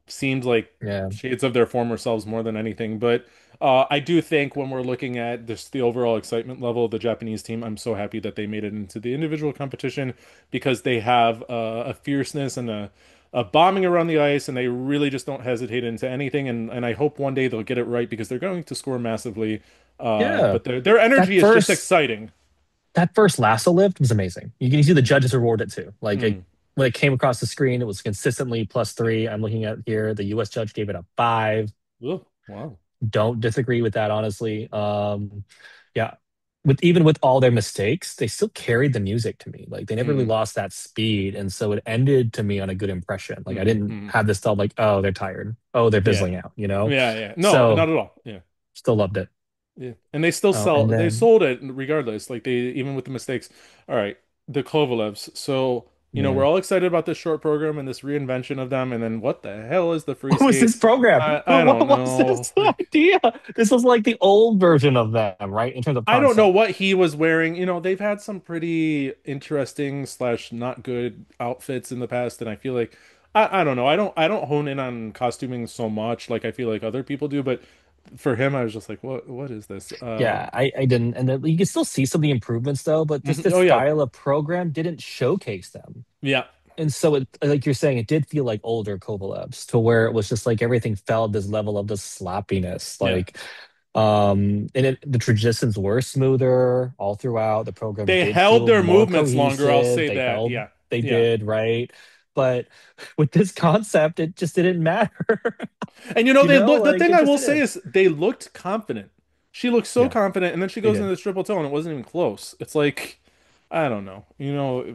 seemed like Yeah. shades of their former selves more than anything. But uh, I do think when we're looking at this, the overall excitement level of the Japanese team, I'm so happy that they made it into the individual competition because they have uh, a fierceness and a, a bombing around the ice, and they really just don't hesitate into anything. And and I hope one day they'll get it right because they're going to score massively. Uh, Yeah. but their their That energy is just first exciting. that first lasso lift was amazing. You can see the Mm, judges reward it too. Like it, mm. when it came across the screen, it was consistently plus three. I'm looking at here. The U S judge gave it a five. Ugh, wow. Don't disagree with that, honestly. Um, yeah, with even with all their mistakes, they still carried the music to me. Like they never really Mm, lost that speed, and so it ended to me on a good impression. Like I mm, didn't mm. have this thought like, oh, they're tired. Oh, they're Yeah, fizzling out. You know. yeah, yeah. No, So not at all. Yeah. still loved it. Yeah. And they still Oh, sell, and they then sold it regardless. Like they, even with the mistakes. All right, the Kovalevs. So, you know, we're yeah. all excited about this short program and this reinvention of them. And then what the hell is the free What was skate? this program? I, I What, don't what was know. this idea? This was like the old version of them, right? In terms of I don't know concept. what he was wearing. You know, they've had some pretty interesting slash not good outfits in the past, and I feel like I, I don't know. I don't I don't hone in on costuming so much like I feel like other people do, but for him, I was just like, what what is this? Yeah, Um, I, I didn't. And then you can still see some of the improvements though, but just mhm. this Oh yeah, style of program didn't showcase them. yeah. And so it, like you're saying, it did feel like older Kovalevs to where it was just like everything felt this level of the sloppiness. Yeah. Like um and it, the transitions were smoother all throughout. The program They did held feel their more movements longer, I'll cohesive. say They that. held Yeah. they Yeah. did, right? But with this concept, it just didn't matter. And you know, You they know, look the like thing it I just will say didn't. is they looked confident. She looked so Yeah, confident, and then she they goes into did. this triple toe and it wasn't even close. It's like I don't know. You know,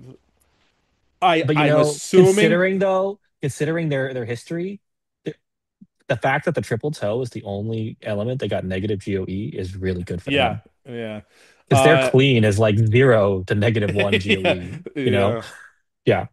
I But you I'm know, assuming considering though, considering their their history, the, the fact that the triple toe is the only element that got negative G O E is really good for yeah, them. yeah. Because their Uh clean is like zero to negative one yeah, G O E, you know? yeah. Yeah,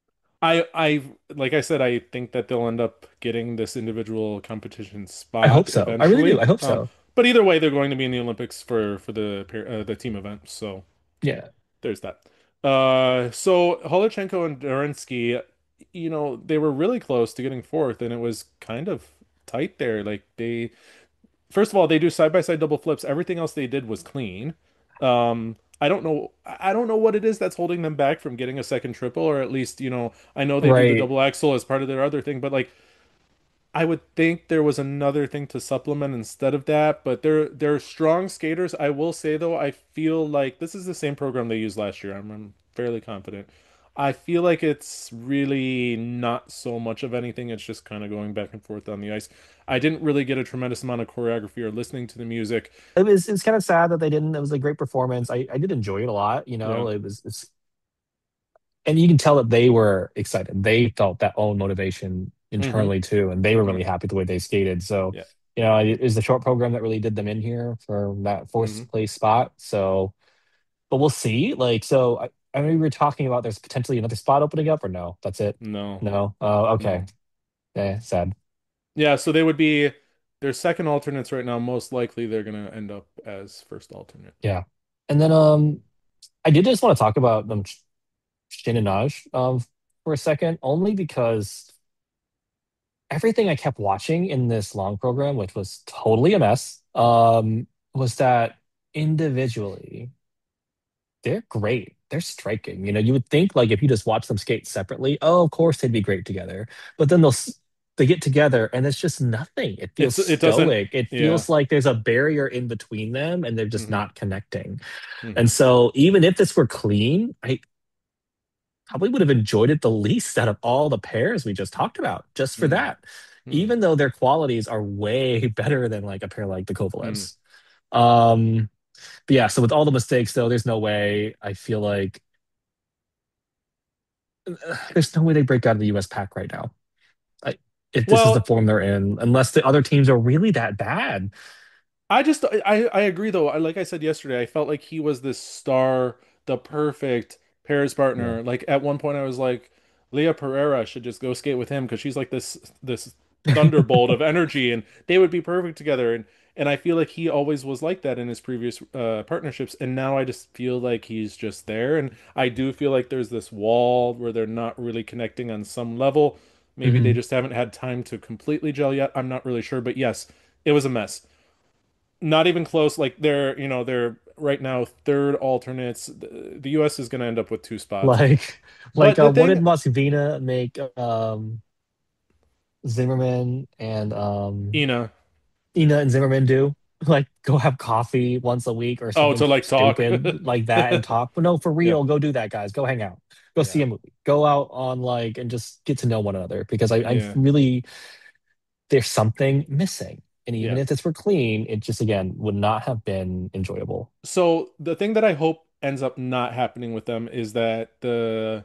I I like I said, I think that they'll end up getting this individual competition I hope spot so. I really do. eventually. I hope Um, so. but either way, they're going to be in the Olympics for for the pair- uh, the team event. So Yeah. there's that. Uh, so Holachenko and Durinsky, you know, they were really close to getting fourth, and it was kind of tight there. Like they, first of all, they do side by side double flips. Everything else they did was clean. Um, I don't know. I don't know what it is that's holding them back from getting a second triple, or at least, you know, I know they do the Right. double axel as part of their other thing, but like I would think there was another thing to supplement instead of that, but they're they're strong skaters. I will say though, I feel like this is the same program they used last year. I'm, I'm fairly confident. I feel like it's really not so much of anything. It's just kind of going back and forth on the ice. I didn't really get a tremendous amount of choreography or listening to the music. It was it's kind of sad that they didn't. It was a great performance. I, I did enjoy it a lot, you Yeah. know. It was it's and you can tell that they were excited. They felt that own motivation Hmm. internally too, and they were Hmm. really happy the way they skated. So, Yeah. you know, it is the short program that really did them in here for that Hmm. fourth place spot. So, but we'll see. Like, so I, I mean, we were talking about there's potentially another spot opening up, or no? That's it. No. No. Oh, okay. No. Eh, sad. Yeah, so they would be their second alternates right now. Most likely they're gonna end up as first alternate. Yeah. And then um, I did just want to talk about them Shin and Naj um for a second, only because everything I kept watching in this long program, which was totally a mess, um, was that individually, they're great. They're striking. You know, you would think like if you just watch them skate separately, oh, of course they'd be great together. But then they'll s- they get together and it's just nothing. It feels It's it doesn't. stoic. It Yeah. feels like there's a barrier in between them and they're just Hmm. not connecting. And Hmm. so even if this were clean, I probably would have enjoyed it the least out of all the pairs we just talked about, just for Hmm. that. Hmm. Even though their qualities are way better than like a pair like the Hmm. Kovalevs. Um, but yeah, so with all the mistakes though, there's no way I feel like uh, there's no way they break out of the U S pack right now. I, if this is the Well, form they're in, unless the other teams are really that bad. I just I I agree though. I like I said yesterday, I felt like he was this star, the perfect pairs Yeah. partner. Like at one point I was like, Leah Pereira should just go skate with him because she's like this this thunderbolt of energy and they would be perfect together. And and I feel like he always was like that in his previous uh partnerships. And now I just feel like he's just there. And I do feel like there's this wall where they're not really connecting on some level. Maybe they Hmm. just haven't had time to completely gel yet. I'm not really sure, but yes, it was a mess. Not even close. Like they're, you know, they're right now third alternates. The, the U S is going to end up with two spots. Like, like, But uh, the what thing, did Masvidal make um Zimmerman and um Ina, Ina and Zimmerman do? Like, go have coffee once a week or oh, something to like talk. stupid like that and talk. But no, for Yeah, real, go do that, guys. Go hang out. Go see yeah, a movie. Go out on like and just get to know one another because I, I yeah, really there's something missing. And even yeah. if this were clean, it just again would not have been enjoyable. So the thing that I hope ends up not happening with them is that the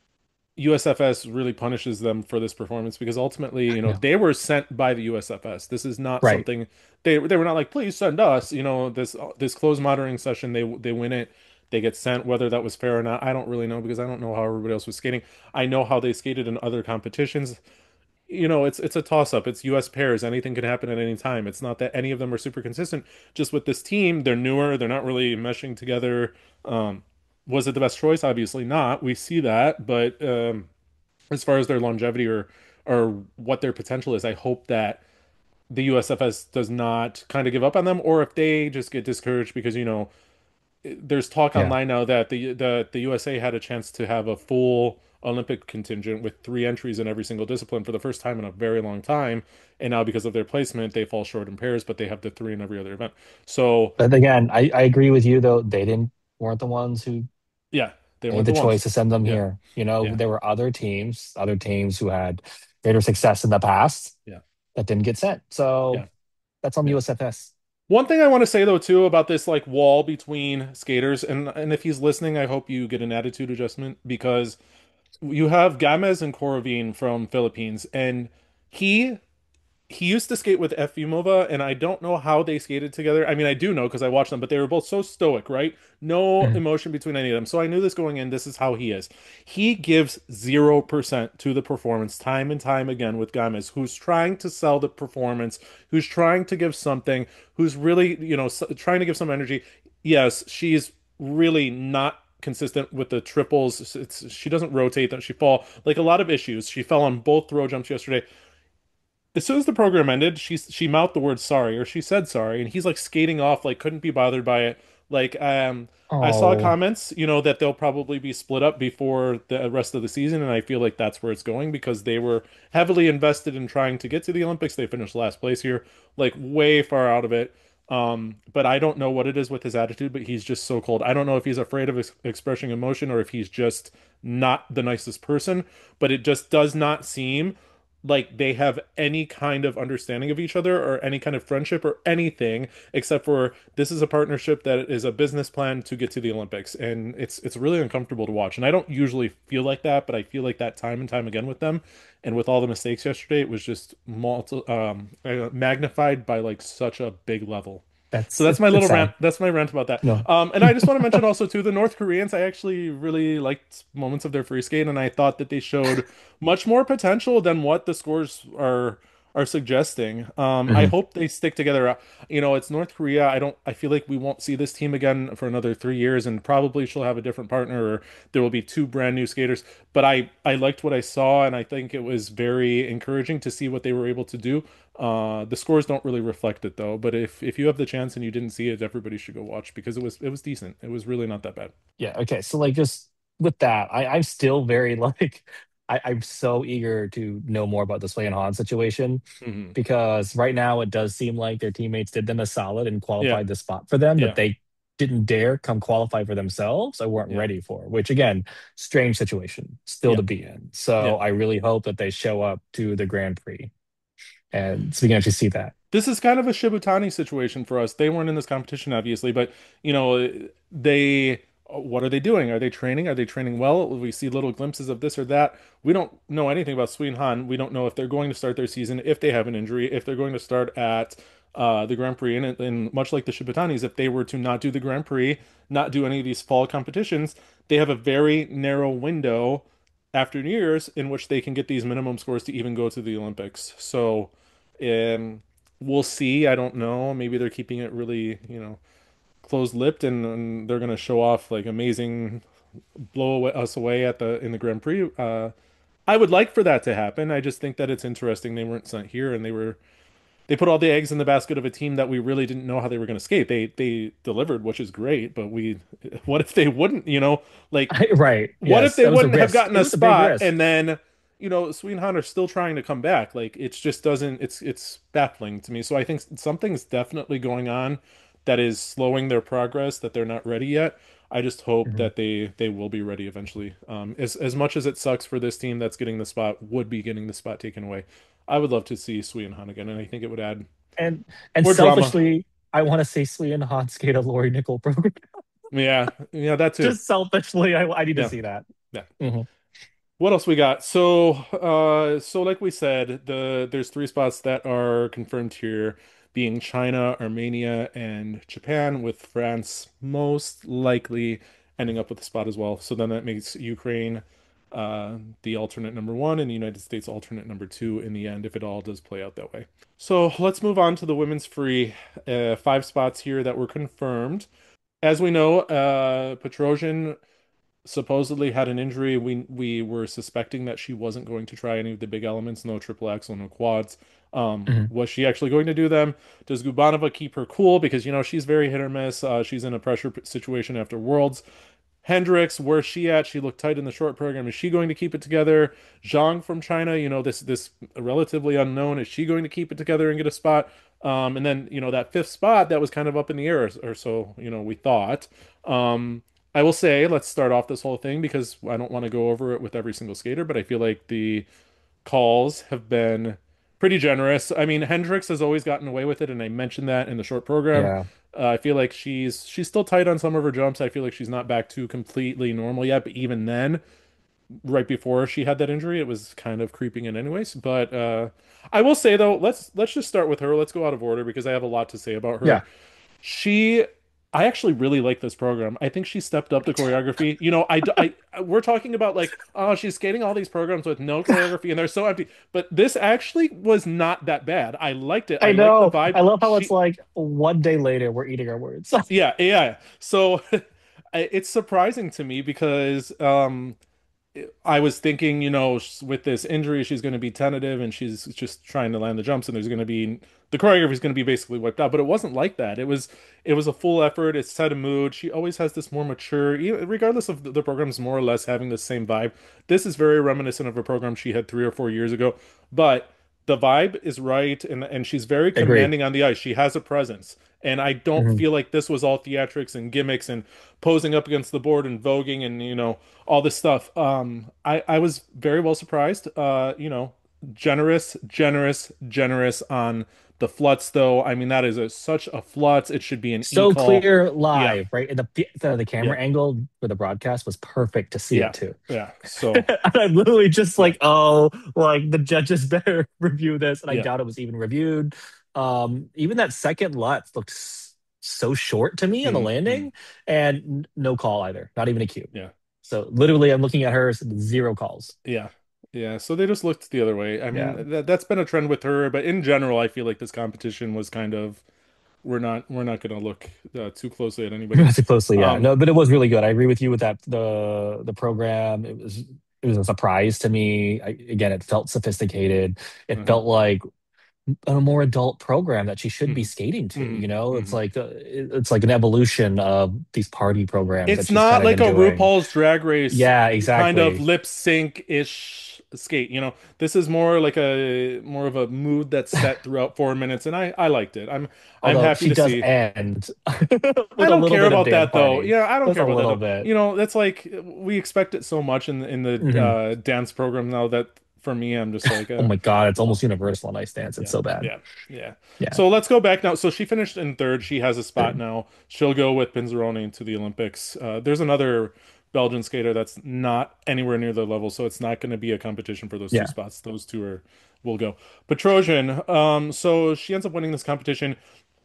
U S F S really punishes them for this performance because ultimately, you know, No. they were sent by the U S F S. This is not Right. something they they were not like, please send us. You know, this this closed monitoring session, they they win it, they get sent. Whether that was fair or not, I don't really know because I don't know how everybody else was skating. I know how they skated in other competitions. You know, it's it's a toss up. It's U S pairs. Anything could happen at any time. It's not that any of them are super consistent. Just with this team, they're newer. They're not really meshing together. Um, was it the best choice? Obviously not. We see that, but um, as far as their longevity or or what their potential is, I hope that the U S F S does not kind of give up on them, or if they just get discouraged because you know there's talk Yeah. online now that the the the U S A had a chance to have a full Olympic contingent with three entries in every single discipline for the first time in a very long time, and now because of their placement, they fall short in pairs, but they have the three in every other event. So But again, I, I agree with you though. They didn't weren't the ones who yeah, they made weren't the the ones. choice to send them Yeah, here. You know, yeah, there were other teams, other teams who had greater success in the past yeah, that didn't get sent. So yeah, that's on yeah. U S F S. One thing I want to say though too about this like wall between skaters and and if he's listening, I hope you get an attitude adjustment because you have Gamez and Korovin from Philippines and he he used to skate with Efimova and I don't know how they skated together. I mean, I do know because I watched them, but they were both so stoic, right? No Mhm. emotion between any of them. So I knew this going in, this is how he is. He gives zero percent to the performance time and time again with Gamez, who's trying to sell the performance, who's trying to give something, who's really, you know, s- trying to give some energy. Yes, she's really not consistent with the triples. It's she doesn't rotate that she fall like a lot of issues. She fell on both throw jumps yesterday. As soon as the program ended, she she mouthed the word sorry or she said sorry, and he's like skating off, like couldn't be bothered by it. Like um, I saw Oh, comments, you know, that they'll probably be split up before the rest of the season, and I feel like that's where it's going because they were heavily invested in trying to get to the Olympics. They finished last place here, like way far out of it. Um, but I don't know what it is with his attitude, but he's just so cold. I don't know if he's afraid of ex expressing emotion or if he's just not the nicest person, but it just does not seem like they have any kind of understanding of each other or any kind of friendship or anything except for this is a partnership that is a business plan to get to the Olympics and it's it's really uncomfortable to watch and I don't usually feel like that but I feel like that time and time again with them and with all the mistakes yesterday it was just multi um uh, magnified by like such a big level. So that's that's it, my it's little rant. sad. That's my rant about that. No. Um, and I just want to mention also too the North Koreans. I actually really liked moments of their free skate, and I thought that they showed much more potential than what the scores are are suggesting. Um, I Mhm. hope they stick together. Uh, You know, it's North Korea. I don't. I feel like we won't see this team again for another three years, and probably she'll have a different partner, or there will be two brand new skaters. But I I liked what I saw, and I think it was very encouraging to see what they were able to do. Uh, the scores don't really reflect it though, but if if you have the chance and you didn't see it, everybody should go watch because it was it was decent. It was really not that bad. Yeah. Okay. So like just with that, I, I'm still very like I, I'm so eager to know more about the Sway and Han situation Hmm. because right now it does seem like their teammates did them a solid and Yeah, qualified the spot for them that yeah, they didn't dare come qualify for themselves or weren't yeah, ready for, which again, strange situation still yeah, to be in. So yeah. I really hope that they show up to the Grand Prix and so we can actually see that. This is kind of a Shibutani situation for us. They weren't in this competition, obviously, but you know, they what are they doing? Are they training? Are they training well? We see little glimpses of this or that. We don't know anything about Sween Han. We don't know if they're going to start their season, if they have an injury, if they're going to start at uh, the Grand Prix. And, and much like the Shibutanis, if they were to not do the Grand Prix, not do any of these fall competitions, they have a very narrow window after New Year's in which they can get these minimum scores to even go to the Olympics. So, um, we'll see. I don't know. Maybe they're keeping it really, you know, closed-lipped and, and they're gonna show off like amazing blow away, us away at the in the Grand Prix. Uh, I would like for that to happen. I just think that it's interesting they weren't sent here and they were they put all the eggs in the basket of a team that we really didn't know how they were going to skate. They they delivered, which is great, but we what if they wouldn't, you know? Like Right. what if Yes, they that was a wouldn't have risk. gotten It a was a big spot risk. and then, you know, Sweet and Han are still trying to come back. Like it's just doesn't it's it's baffling to me. So I think something's definitely going on that is slowing their progress, that they're not ready yet. I just hope Mhm. that they they will be ready eventually. Um, as as much as it sucks for this team that's getting the spot, would be getting the spot taken away. I would love to see Sweet and Han again, and I think it would add And and more drama. selfishly, I want to see Slee and Han skate a Lori Nickel program. Yeah, yeah, that too. Just selfishly, I, I need to Yeah, see that. yeah. Mhm. What else we got? So, uh, so like we said, the there's three spots that are confirmed here, being China, Armenia, and Japan, with France most likely ending up with the spot as well. So then that makes Ukraine, uh, the alternate number one, and the United States alternate number two in the end, if it all does play out that way. So let's move on to the women's free. Uh, five spots here that were confirmed. As we know, uh, Petrosian supposedly had an injury. We we were suspecting that she wasn't going to try any of the big elements, no triple axel, no quads. Um, Mhm. was she actually going to do them? Does Gubanova keep her cool? Because you know she's very hit or miss. Uh, she's in a pressure p- situation after Worlds. Hendricks, where's she at? She looked tight in the short program. Is she going to keep it together? Zhang from China, you know, this this relatively unknown. Is she going to keep it together and get a spot? Um, and then, you know, that fifth spot that was kind of up in the air, or, or so, you know, we thought. Um, I will say, let's start off this whole thing because I don't want to go over it with every single skater, but I feel like the calls have been pretty generous. I mean, Hendricks has always gotten away with it, and I mentioned that in the short program. Yeah. Uh, I feel like she's she's still tight on some of her jumps. I feel like she's not back to completely normal yet, but even then, right before she had that injury, it was kind of creeping in anyways. But uh, I will say though, let's let's just start with her. Let's go out of order because I have a lot to say about her. Yeah. She, I actually really like this program. I think she stepped up the choreography. You know, I, I, we're talking about like, oh, she's skating all these programs with no choreography and they're so empty. But this actually was not that bad. I liked it. I I liked the know. vibe. I love how it's She, like one day later we're eating our words. yeah, yeah. So it's surprising to me because um I was thinking, you know, with this injury, she's going to be tentative and she's just trying to land the jumps, and there's going to be the choreography is going to be basically wiped out. But it wasn't like that. It was it was a full effort. It set a mood. She always has this more mature, e- regardless of the, the program's more or less having the same vibe. This is very reminiscent of a program she had three or four years ago, but the vibe is right, and and she's very Agree. commanding on the ice. She has a presence. And I don't Mhm. feel like this was all theatrics and gimmicks and posing up against the board and voguing and, you know, all this stuff. Um, I I was very well surprised. Uh, you know, generous, generous, generous on the fluts though. I mean, that is a, such a flutz. It should be an So e-call. clear Yeah, live, right? And the, the the yeah, camera angle for the broadcast was perfect to see yeah, it too. yeah. So And I'm literally just yeah, like, oh, like the judges better review this, and I yeah, doubt it was even reviewed. Um, even that second Lutz looks so short to me on the mm, mm, landing, and n- no call either, not even a cue. yeah, So literally, I'm looking at her, zero calls. yeah. Yeah, so they just looked the other way. I Yeah, mean, that that's been a trend with her, but in general, I feel like this competition was kind of we're not we're not going to look uh, too closely at anybody. too closely. Yeah, Um, no, but it was really good. I agree with you with that. The the program, it was it was a surprise to me. I, again, it felt sophisticated. It uh-huh. felt like a more adult program that she should be Hmm. skating to. Hmm. You know, it's Hmm. like uh, it- it's like an evolution of these party programs that It's she's not kind of like been a doing. RuPaul's Drag Race Yeah, kind of exactly. lip sync-ish skate, you know. This is more like a more of a mood that's set throughout four minutes, and I I liked it. I'm I'm Although happy she to does see. end I with a don't little care bit of about dance that though. party, Yeah, I don't just care a about that little though. bit. You know, that's like we expect it so much in in the Mhm. uh dance program now that for me I'm just like Oh uh my God, it's well, almost universal on Ice Dance. It's yeah, so bad. yeah, yeah. Yeah, So let's go back now. So she finished in third. She has a spot third. now. She'll go with Pinzeroni to the Olympics. Uh, there's another Belgian skater that's not anywhere near their level, so it's not going to be a competition for those two Yeah, spots. Those two are will go. Petrosian. Um, so she ends up winning this competition.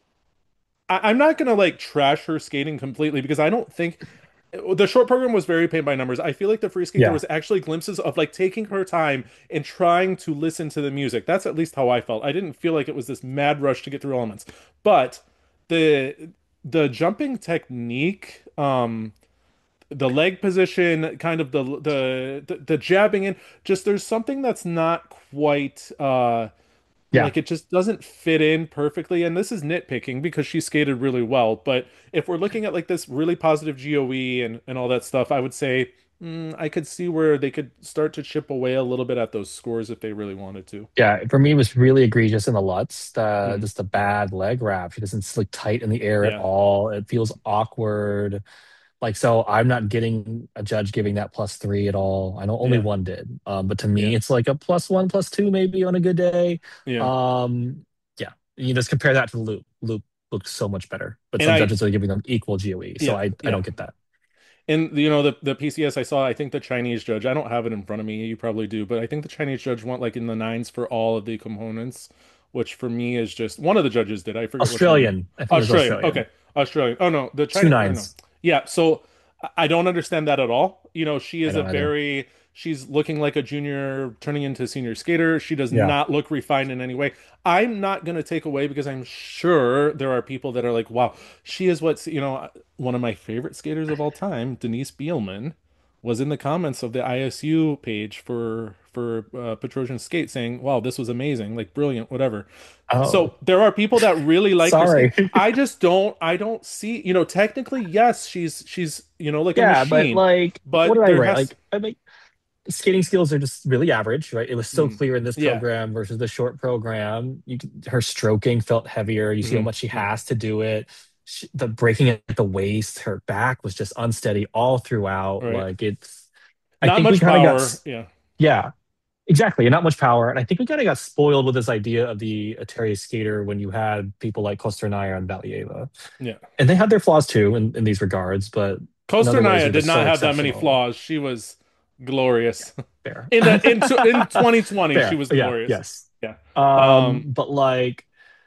I, I'm not gonna like trash her skating completely because I don't think the short program was very paint by numbers. I feel like the free skate there yeah. was actually glimpses of like taking her time and trying to listen to the music. That's at least how I felt. I didn't feel like it was this mad rush to get through elements. But the the jumping technique, um, the leg position, kind of the the the, the jabbing in, just there's something that's not quite uh Yeah. like it just doesn't fit in perfectly. And this is nitpicking because she skated really well. But if we're looking at like this really positive G O E and and all that stuff, I would say mm, I could see where they could start to chip away a little bit at those scores if they really wanted to. Yeah, for me, it was really egregious in the Lutz. The Mm, just the bad leg wrap. She doesn't slick tight in the air at yeah, all. It feels awkward. Like, so I'm not getting a judge giving that plus three at all. I know only yeah, one did. Um, but to yeah, me, it's like a plus one, plus two maybe on a good day. yeah. Um, yeah. You just compare that to the loop. Loop looks so much better. But And some I, judges are giving them equal G O E. So yeah, I I yeah. don't get that. And you know the the P C S I saw, I think the Chinese judge, I don't have it in front of me, you probably do, but I think the Chinese judge went like in the nines for all of the components, which for me is just one of the judges did. I forget which one. Australian. I think it was Australian. Australian. Okay. Australian. Oh no, the Two Chinese or no. nines. Yeah, so I I don't understand that at all. You know, she I is a don't either. very she's looking like a junior turning into a senior skater. She does Yeah. not look refined in any way. I'm not going to take away because I'm sure there are people that are like, wow, she is what's, you know, one of my favorite skaters of all time, Denise Bielman, was in the comments of the I S U page for for uh, Petrosian Skate saying, "Wow, this was amazing, like brilliant, whatever." Oh, So there are people that really like her sorry. skate. I just don't. I don't see. You know, technically, yes, she's she's you know like a Yeah, but machine, like, what but did I there write? has. Like, I mean, skating skills are just really average, right? It was so Mm, clear in this yeah. program versus the short program. You could, her stroking felt heavier. You see how Hmm. much she Yeah. has to do it. She, the breaking at the waist, her back was just unsteady all throughout. Right. Like it's, I Not think we much kind of got, power. s- Yeah. yeah, exactly, and not much power. And I think we kind of got spoiled with this idea of the Atari skater when you had people like Kosternaya and Valieva, Yeah. and they had their flaws too in, in these regards, but in other ways Kosternaya they're did just not so have that many exceptional. flaws. She was glorious. Fair. In the in in twenty twenty, she Fair. was Yeah, glorious. yes. Yeah. Um, Um. but like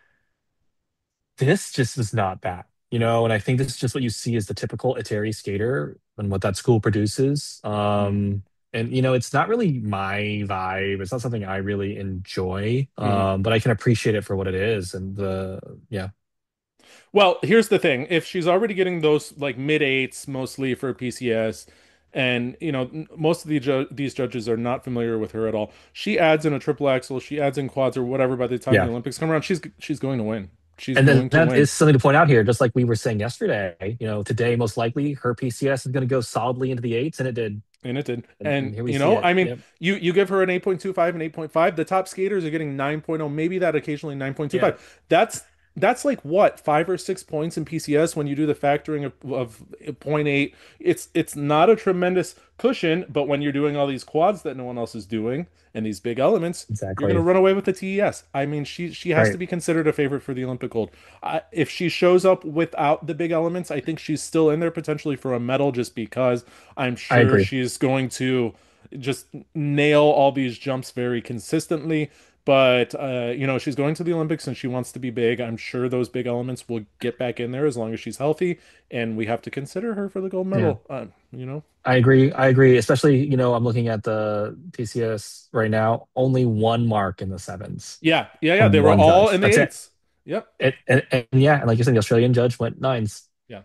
this just was not that, you know, and I think this is just what you see as the typical Atari skater and what that school produces. Mm, Um, and you know, it's not really my vibe. It's not something I really enjoy. mhm. Um, but I can appreciate it for what it is. And the yeah. Well, here's the thing. If she's already getting those like mid eights mostly for P C S, and you know n- most of the ju these judges are not familiar with her at all. She adds in a triple axel, she adds in quads or whatever by the time the Yeah. Olympics come around, she's she's going to win. She's And then going to that win is something to point out here, just like we were saying yesterday, you know, today most likely her P C S is going to go solidly into the eights, and it did. and it did. And, And and here we you see know, it. I mean, Yep. you you give her an eight point two five and eight point five, the top skaters are getting nine point oh, maybe that occasionally Yeah. nine point two five. That's that's like what, five or six points in P C S when you do the factoring of, of zero point eight. It's it's not a tremendous cushion, but when you're doing all these quads that no one else is doing and these big elements, you're going to Exactly. run away with the T E S. I mean, she she has to Right. be considered a favorite for the Olympic gold. I, if she shows up without the big elements, I think she's still in there potentially for a medal just because I'm I sure agree. she's going to just nail all these jumps very consistently. But uh, you know, she's going to the Olympics and she wants to be big. I'm sure those big elements will get back in there as long as she's healthy, and we have to consider her for the gold Yeah. medal. Uh, you know, I agree. I agree. Especially, you know, I'm looking at the P C S right now. Only one mark in the sevens yeah, yeah, yeah. They from were one all judge. in the That's it. eights. Yep. It and, and yeah, and like you said, the Australian judge went nines, Yeah.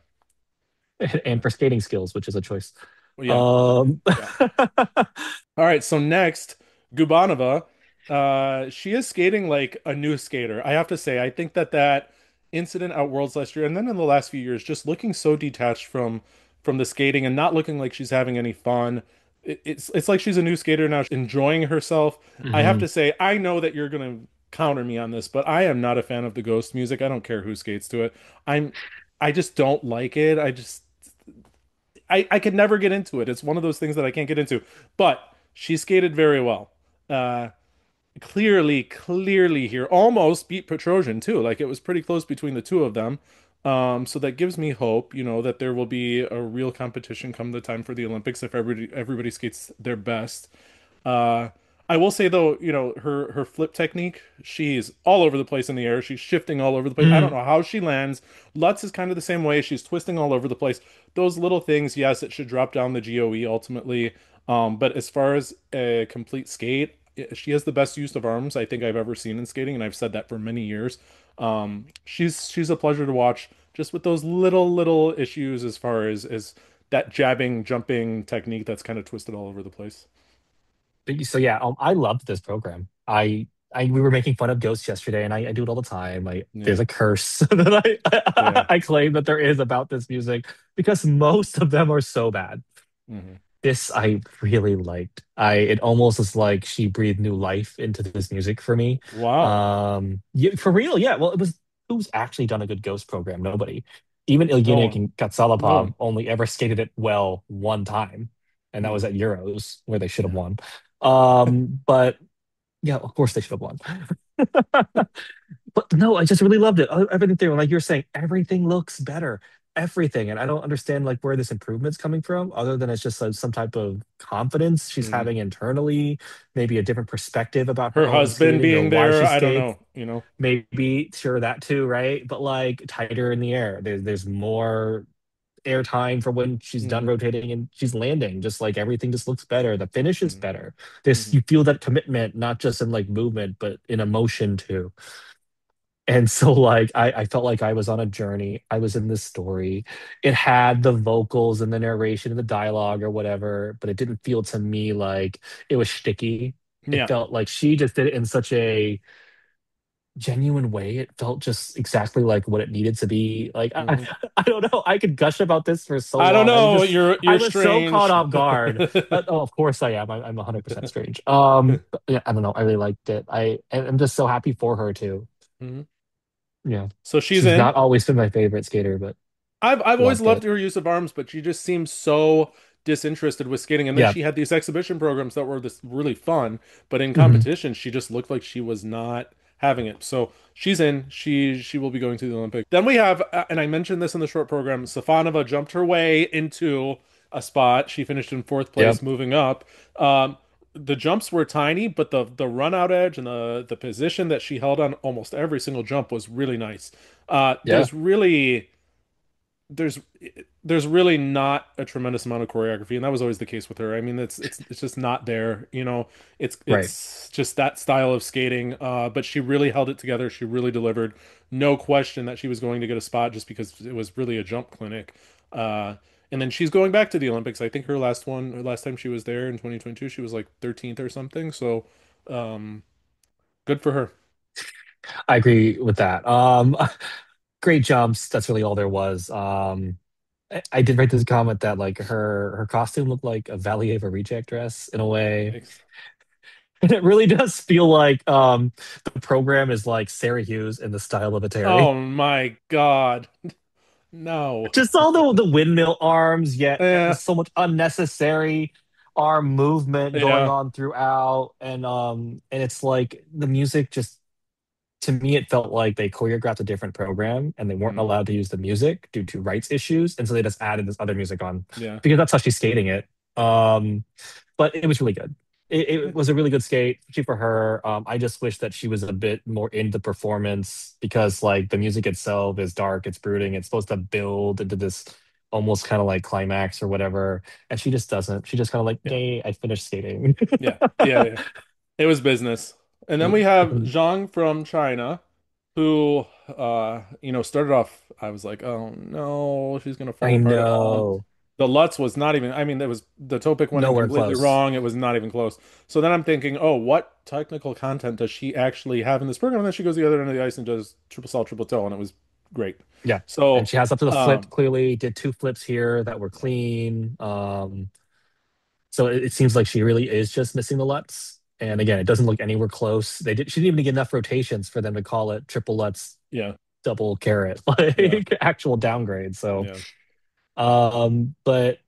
and for skating skills, which is a choice. Well, yeah. Um, Yeah. All right, so next, Gubanova, uh, she is skating like a new skater. I have to say, I think that that incident at Worlds last year, and then in the last few years, just looking so detached from from the skating and not looking like she's having any fun. It, it's it's like she's a new skater now, enjoying herself. I have mhm. to say, I know that you're gonna counter me on this, but I am not a fan of the Ghost music. I don't care who skates to it. I'm, I just don't like it. I just I, I could never get into it. It's one of those things that I can't get into. But she skated very well. Uh, clearly, clearly here, almost beat Petrosian too. Like it was pretty close between the two of them. Um, so that gives me hope, you know, that there will be a real competition come the time for the Olympics if everybody everybody skates their best. Uh, I will say though, you know, her her flip technique, she's all over the place in the air. She's shifting all over the place. I don't Mm, know how she lands. Lutz is kind of the same way. She's twisting all over the place. Those little things, yes, it should drop down the G O E ultimately. Um, but as far as a complete skate, she has the best use of arms I think I've ever seen in skating, and I've said that for many years. Um, she's she's a pleasure to watch, just with those little little issues as far as as that jabbing, jumping technique that's kind of twisted all over the place. But so yeah, um, I loved this program. I I we were making fun of ghosts yesterday, and I, I do it all the time. I Yeah. there's a curse that I, Yeah. I claim that there is about this music because most of them are so bad. Hmm. This I really liked. I It almost is like she breathed new life into this music for me. Wow. Um, yeah, for real, yeah. Well, it was who's actually done a good ghost program? Nobody. Even No Ilyinik one. and No Katsalapov one. only ever skated it well one time, and that was Mm. at Euros where they should have Yeah. won. Um, but yeah, of course they should have won. But no, I just really loved it. Uh, Everything there, like you're saying, everything looks better. Everything. And I don't understand like where this improvement's coming from, other than it's just like some type of confidence she's Hmm. having internally, maybe a different perspective about her Her own husband skating or being why there, she I don't skates. know, you know. Maybe sure that too, right? But like tighter in the air. There's there's more air time for when she's done Hmm. rotating and she's landing. Just like everything just looks better. The finish is Hmm. better. This Hmm. you feel that commitment, not just in like movement, but in emotion too. And so like I, I felt like I was on a journey. I was in this story. It had the vocals and the narration and the dialogue or whatever, but it didn't feel to me like it was sticky. It Yeah. felt like she just did it in such a genuine way. It felt just exactly like what it needed to be. Like I, Hmm. I don't know. I could gush about this for so I don't long. I was know. just You're I you're was so caught strange. off guard. Uh, oh, of course I am. I, I'm one hundred percent strange. Um, but yeah, I don't know. I really liked it. I and I'm just so happy for her too. Mhm. Yeah. So she's She's in. not always been my favorite skater, but I've I've always loved loved it. her use of arms, but she just seems so disinterested with skating. And then Yeah. she had these exhibition programs that were this really fun, but in Hmm. competition, she just looked like she was not having it. So she's in. She she will be going to the Olympics. Then we have, uh, and I mentioned this in the short program. Safanova jumped her way into a spot. She finished in fourth place, Yep. moving up. Um, the jumps were tiny, but the the run out edge and the the position that she held on almost every single jump was really nice. Uh, Yeah. there's really there's there's really not a tremendous amount of choreography, and that was always the case with her. I mean, it's it's it's just not there, you know. It's Right. it's just that style of skating. Uh, but she really held it together. She really delivered. No question that she was going to get a spot just because it was really a jump clinic. Uh, and then she's going back to the Olympics. I think her last one, her last time she was there in twenty twenty-two, she was like thirteenth or something. So, um, good for her. I agree with that. Um, great jumps. That's really all there was. Um, I, I did write this comment that like her her costume looked like a Valieva reject dress in a way. Yikes. And it really does feel like um the program is like Sarah Hughes in the style of a Oh Terry. my God. No. Just all the the windmill arms, yet uh, Yeah. so much unnecessary arm movement going Yeah. on throughout, and um, and it's like the music just to me it felt like they choreographed a different program and they weren't Mm. allowed to use the music due to rights issues, and so they just added this other music on Yeah. because that's how she's skating it. Um, but it was really good. It, Yeah. it was a really good skate, especially for her. Um, I just wish that she was a bit more into performance because, like, the music itself is dark, it's brooding, it's supposed to build into this almost kind of like climax or whatever, and she just doesn't. She just kind of like, Yeah. "Yay, I finished skating." Yeah. Yeah. Yeah. It was business. And then we have Zhang from China, who, uh, you know, started off, I was like, oh no, she's gonna fall I apart at home. know, The Lutz was not even, I mean, there was the Topic went in nowhere completely close. wrong. It was not even close. So then I'm thinking, oh, what technical content does she actually have in this program? And then she goes to the other end of the ice and does triple salt, triple toe, and it was great. Yeah, and So, she has up to the flip. um, Clearly, did two flips here that were clean. Um, So it, it seems like she really is just missing the Lutz. And again, it doesn't look anywhere close. They did, she didn't even get enough rotations for them to call it triple Lutz, yeah, double carrot, yeah, like actual downgrade. So, yeah. um, but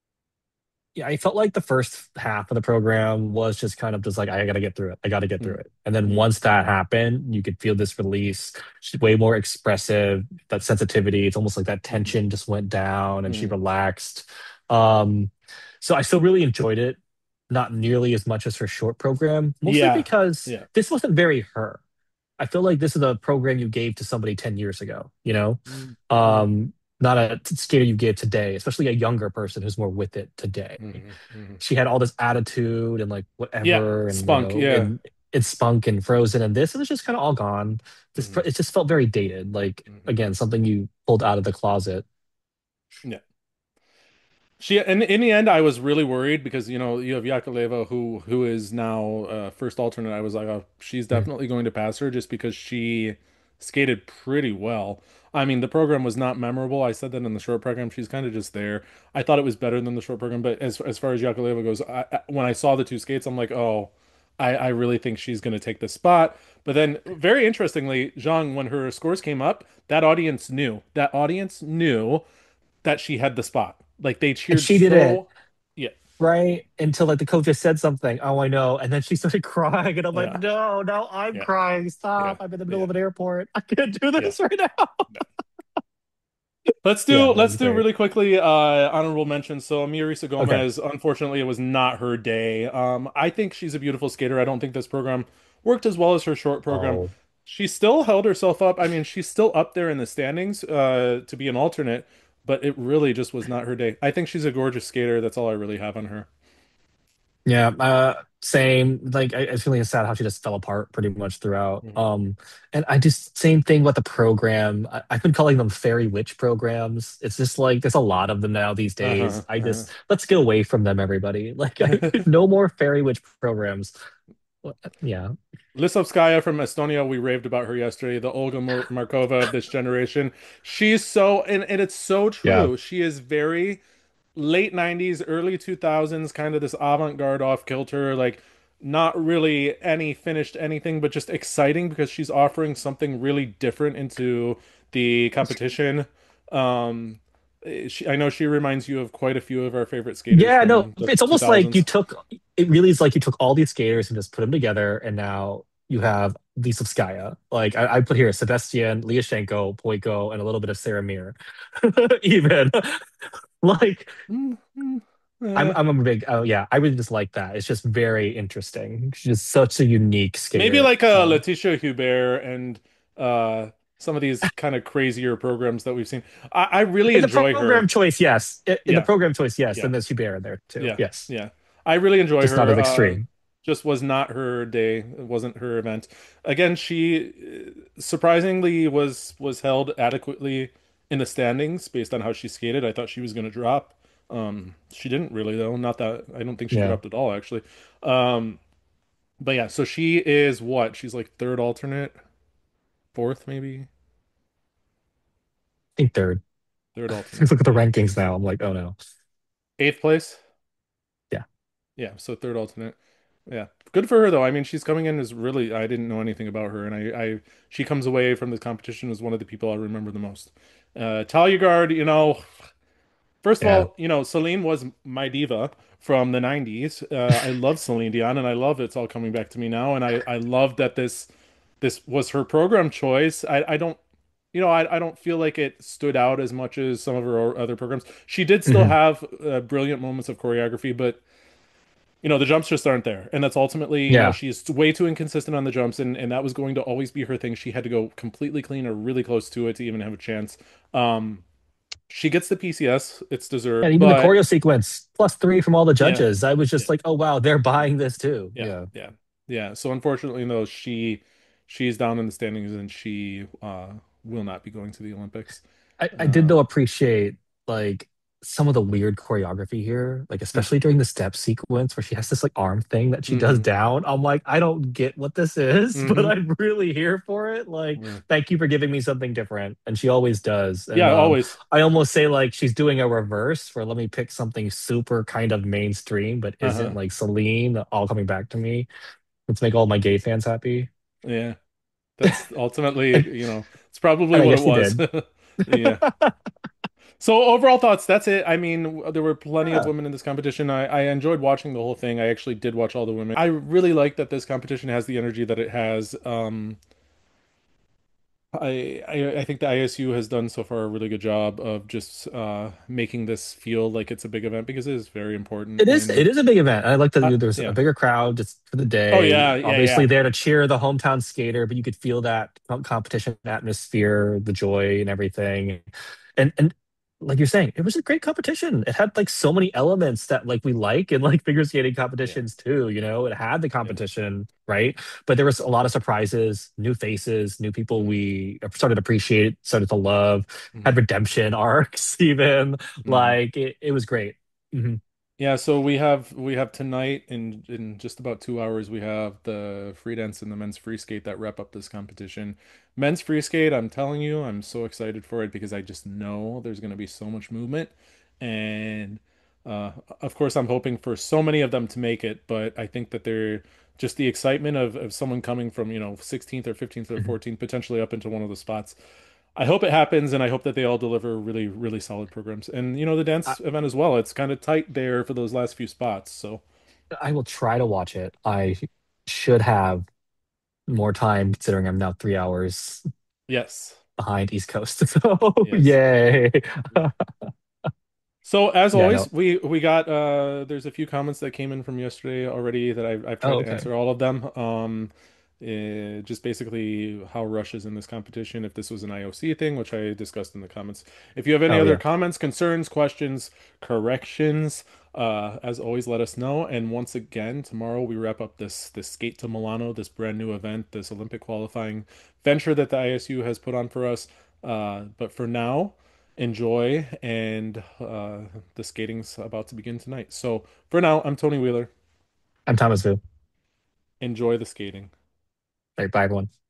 yeah, I felt like the first half of the program was just kind of just like, I gotta get through it. I gotta get through Mm, it. And then mm, once that happened, you could feel this release. She's way more expressive, that sensitivity. It's almost like that mm, tension just went down and she mm. relaxed. Um, so I still really enjoyed it, not nearly as much as her short program, mostly Yeah, because yeah. this wasn't very her. I feel like this is a program you gave to somebody ten years ago, you know? Mm, mm, Um, not a skater you give today, especially a younger person who's more with it today. mm, mm. She had all this attitude and like Yeah, whatever, and you spunk. know, Yeah. and it's spunk and frozen, and this it was just kind of all gone. This Hmm. it just felt very dated, like Hmm. again something you pulled out of the closet. Yeah. She and in the end, I was really worried because you know you have Yakovleva who who is now uh, first alternate. I was like, oh, she's Mm. definitely going to pass her just because she skated pretty well. I mean, the program was not memorable. I said that in the short program. She's kind of just there. I thought it was better than the short program, but as as far as Yakovleva goes, I, I, when I saw the two skates, I'm like, oh, I I really think she's going to take the spot. But then, very interestingly, Zhang, when her scores came up, that audience knew. That audience knew that she had the spot. Like they And cheered she didn't, so, yeah, right? Until like the coach just said something. Oh, I know. And then she started crying, and I'm like, yeah, no, now I'm yeah, crying. yeah, Stop. I'm in the middle yeah, of an airport. I can't do yeah. this right now. Yeah. Let's Yeah, do it let's was do great. really quickly uh honorable mentions. So Mirisa Okay. Gomez, unfortunately, it was not her day. Um, I think she's a beautiful skater. I don't think this program worked as well as her short program. Oh, She still held herself up. I mean, she's still up there in the standings uh to be an alternate, but it really just was not her day. I think she's a gorgeous skater. That's all I really have on her. yeah. Uh, same. Like I, I was feeling sad how she just fell apart pretty much throughout. Mhm. Um, and I just same thing with the program. I, I've been calling them fairy witch programs. It's just like there's a lot of them now these Uh-huh. days. I Uh-huh. just let's get away from them, everybody. Like I, no more fairy witch programs. Well, yeah. Lisovskaya from Estonia, we raved about her yesterday, the Olga Mar Markova of this generation. She's so, and, and it's so Yeah. true. She is very late nineties, early two thousands, kind of this avant-garde off-kilter, like not really any finished anything, but just exciting because she's offering something really different into the competition. Um, she, I know she reminds you of quite a few of our favorite skaters Yeah, no, from the it's almost like you two thousands. took it really is like you took all these skaters and just put them together, and now you have Lisovskaya. Like I, I put here Sebastian, Lyashenko, Poiko, and a little bit of Sarah Mir. Even like Mm, mm, I'm eh. I'm a big oh yeah, I really just like that. It's just very interesting. She's just such a unique Maybe skater. like uh, Um Letitia Hubert and uh, some of these kind of crazier programs that we've seen. I, I really in the enjoy her. program choice, yes. I- In the Yeah, program choice, yes. yeah, Then there's Hubert in there too. yeah, Yes. yeah. I really enjoy Just not her. as Uh, extreme. just was not her day. It wasn't her event. Again, she uh, surprisingly was was held adequately in the standings based on how she skated. I thought she was going to drop. Um, she didn't really though. Not that I don't think she Yeah. dropped at all actually. Um, but yeah, so she is what? She's like third alternate, fourth maybe. I think third. Third alternate. Look at the Yeah. rankings now. I'm like, oh no. Eighth place. Yeah. Yeah. So third alternate. Yeah. Good for her though. I mean, she's coming in as really, I didn't know anything about her. And I, I, she comes away from the competition as one of the people I remember the most. Uh, Talia Gard, you know, first of Yeah. all, you know, Celine was my diva from the nineties. Uh, I love Celine Dion and I love it's all coming back to me now. And I, I love that this, this was her program choice. I, I don't, you know, I, I don't feel like it stood out as much as some of her other programs. She did still Mhm. have uh, brilliant moments of choreography, but you know, the jumps just aren't there. And that's ultimately, you know, Yeah. she's way too inconsistent on the jumps, and, and that was going to always be her thing. She had to go completely clean or really close to it to even have a chance. Um, she gets the P C S, it's And deserved, even the but choreo sequence, plus three from all the yeah, judges. I was yeah, just like, oh wow, they're buying this too. yeah, Yeah. yeah, yeah. So unfortunately, though, she she's down in the standings and she uh will not be going to the Olympics. I, I did Uh, though appreciate like some of the weird choreography here, like mm, especially during the step sequence where she has this like arm thing that she does hmm down. I'm like, I don't get what this is, but hmm I'm really here for it. Like, Yeah, thank you for giving me something different. And she always does. And yeah, um, always. I almost say like she's doing a reverse for let me pick something super kind of mainstream, but isn't Uh-huh. like Celine all coming back to me. Let's make all my gay fans happy. Yeah, that's ultimately, And, you know, it's probably and I what it guess he was. did. Yeah. So overall thoughts, that's it. I mean, there were plenty of Yeah. women in this competition. I, I enjoyed watching the whole thing. I actually did watch all the women. I really like that this competition has the energy that it has. Um, I, I I think the I S U has done so far a really good job of just uh making this feel like it's a big event because it is very important. It is. And It is a big event. I like that uh, there's a yeah. bigger crowd just for the Oh day. yeah, yeah, Obviously, yeah. there to cheer the hometown skater, but you could feel that com- competition atmosphere, the joy, and everything. And and like you're saying, it was a great competition. It had like so many elements that like we like in like figure skating Yeah. competitions too. You know, it had the Yeah. competition, right? But there was a lot of surprises, new faces, new people hmm we started to appreciate, started to love, had hmm redemption arcs even. hmm Like it, it was great. Mhm. Yeah, so we have we have tonight in in just about two hours we have the free dance and the men's free skate that wrap up this competition. Men's free skate, I'm telling you, I'm so excited for it because I just know there's going to be so much movement, and uh of course I'm hoping for so many of them to make it, but I think that they're just the excitement of of someone coming from, you know, sixteenth or fifteenth or Mhm. fourteenth potentially up into one of the spots. I hope it happens, and I hope that they all deliver really, really solid programs. And you know, the I, dance event as well. It's kind of tight there for those last few spots. So I will try to watch it. I should have more time considering I'm now three hours yes, behind East Coast. So yes. yay. So as Yeah, no. always, we we got uh there's a few comments that came in from yesterday already that I've I've tried Oh, to okay. answer all of them. Um eh, just basically how Rush is in this competition, if this was an I O C thing, which I discussed in the comments. If you have any Oh other yeah. comments, concerns, questions, corrections, uh as always let us know. And once again, tomorrow we wrap up this this Skate to Milano, this brand new event, this Olympic qualifying venture that the I S U has put on for us. Uh but for now, enjoy, and uh, the skating's about to begin tonight. So for now, I'm Tony Wheeler. I'm Thomas Vu. Enjoy the skating. Right, bye everyone.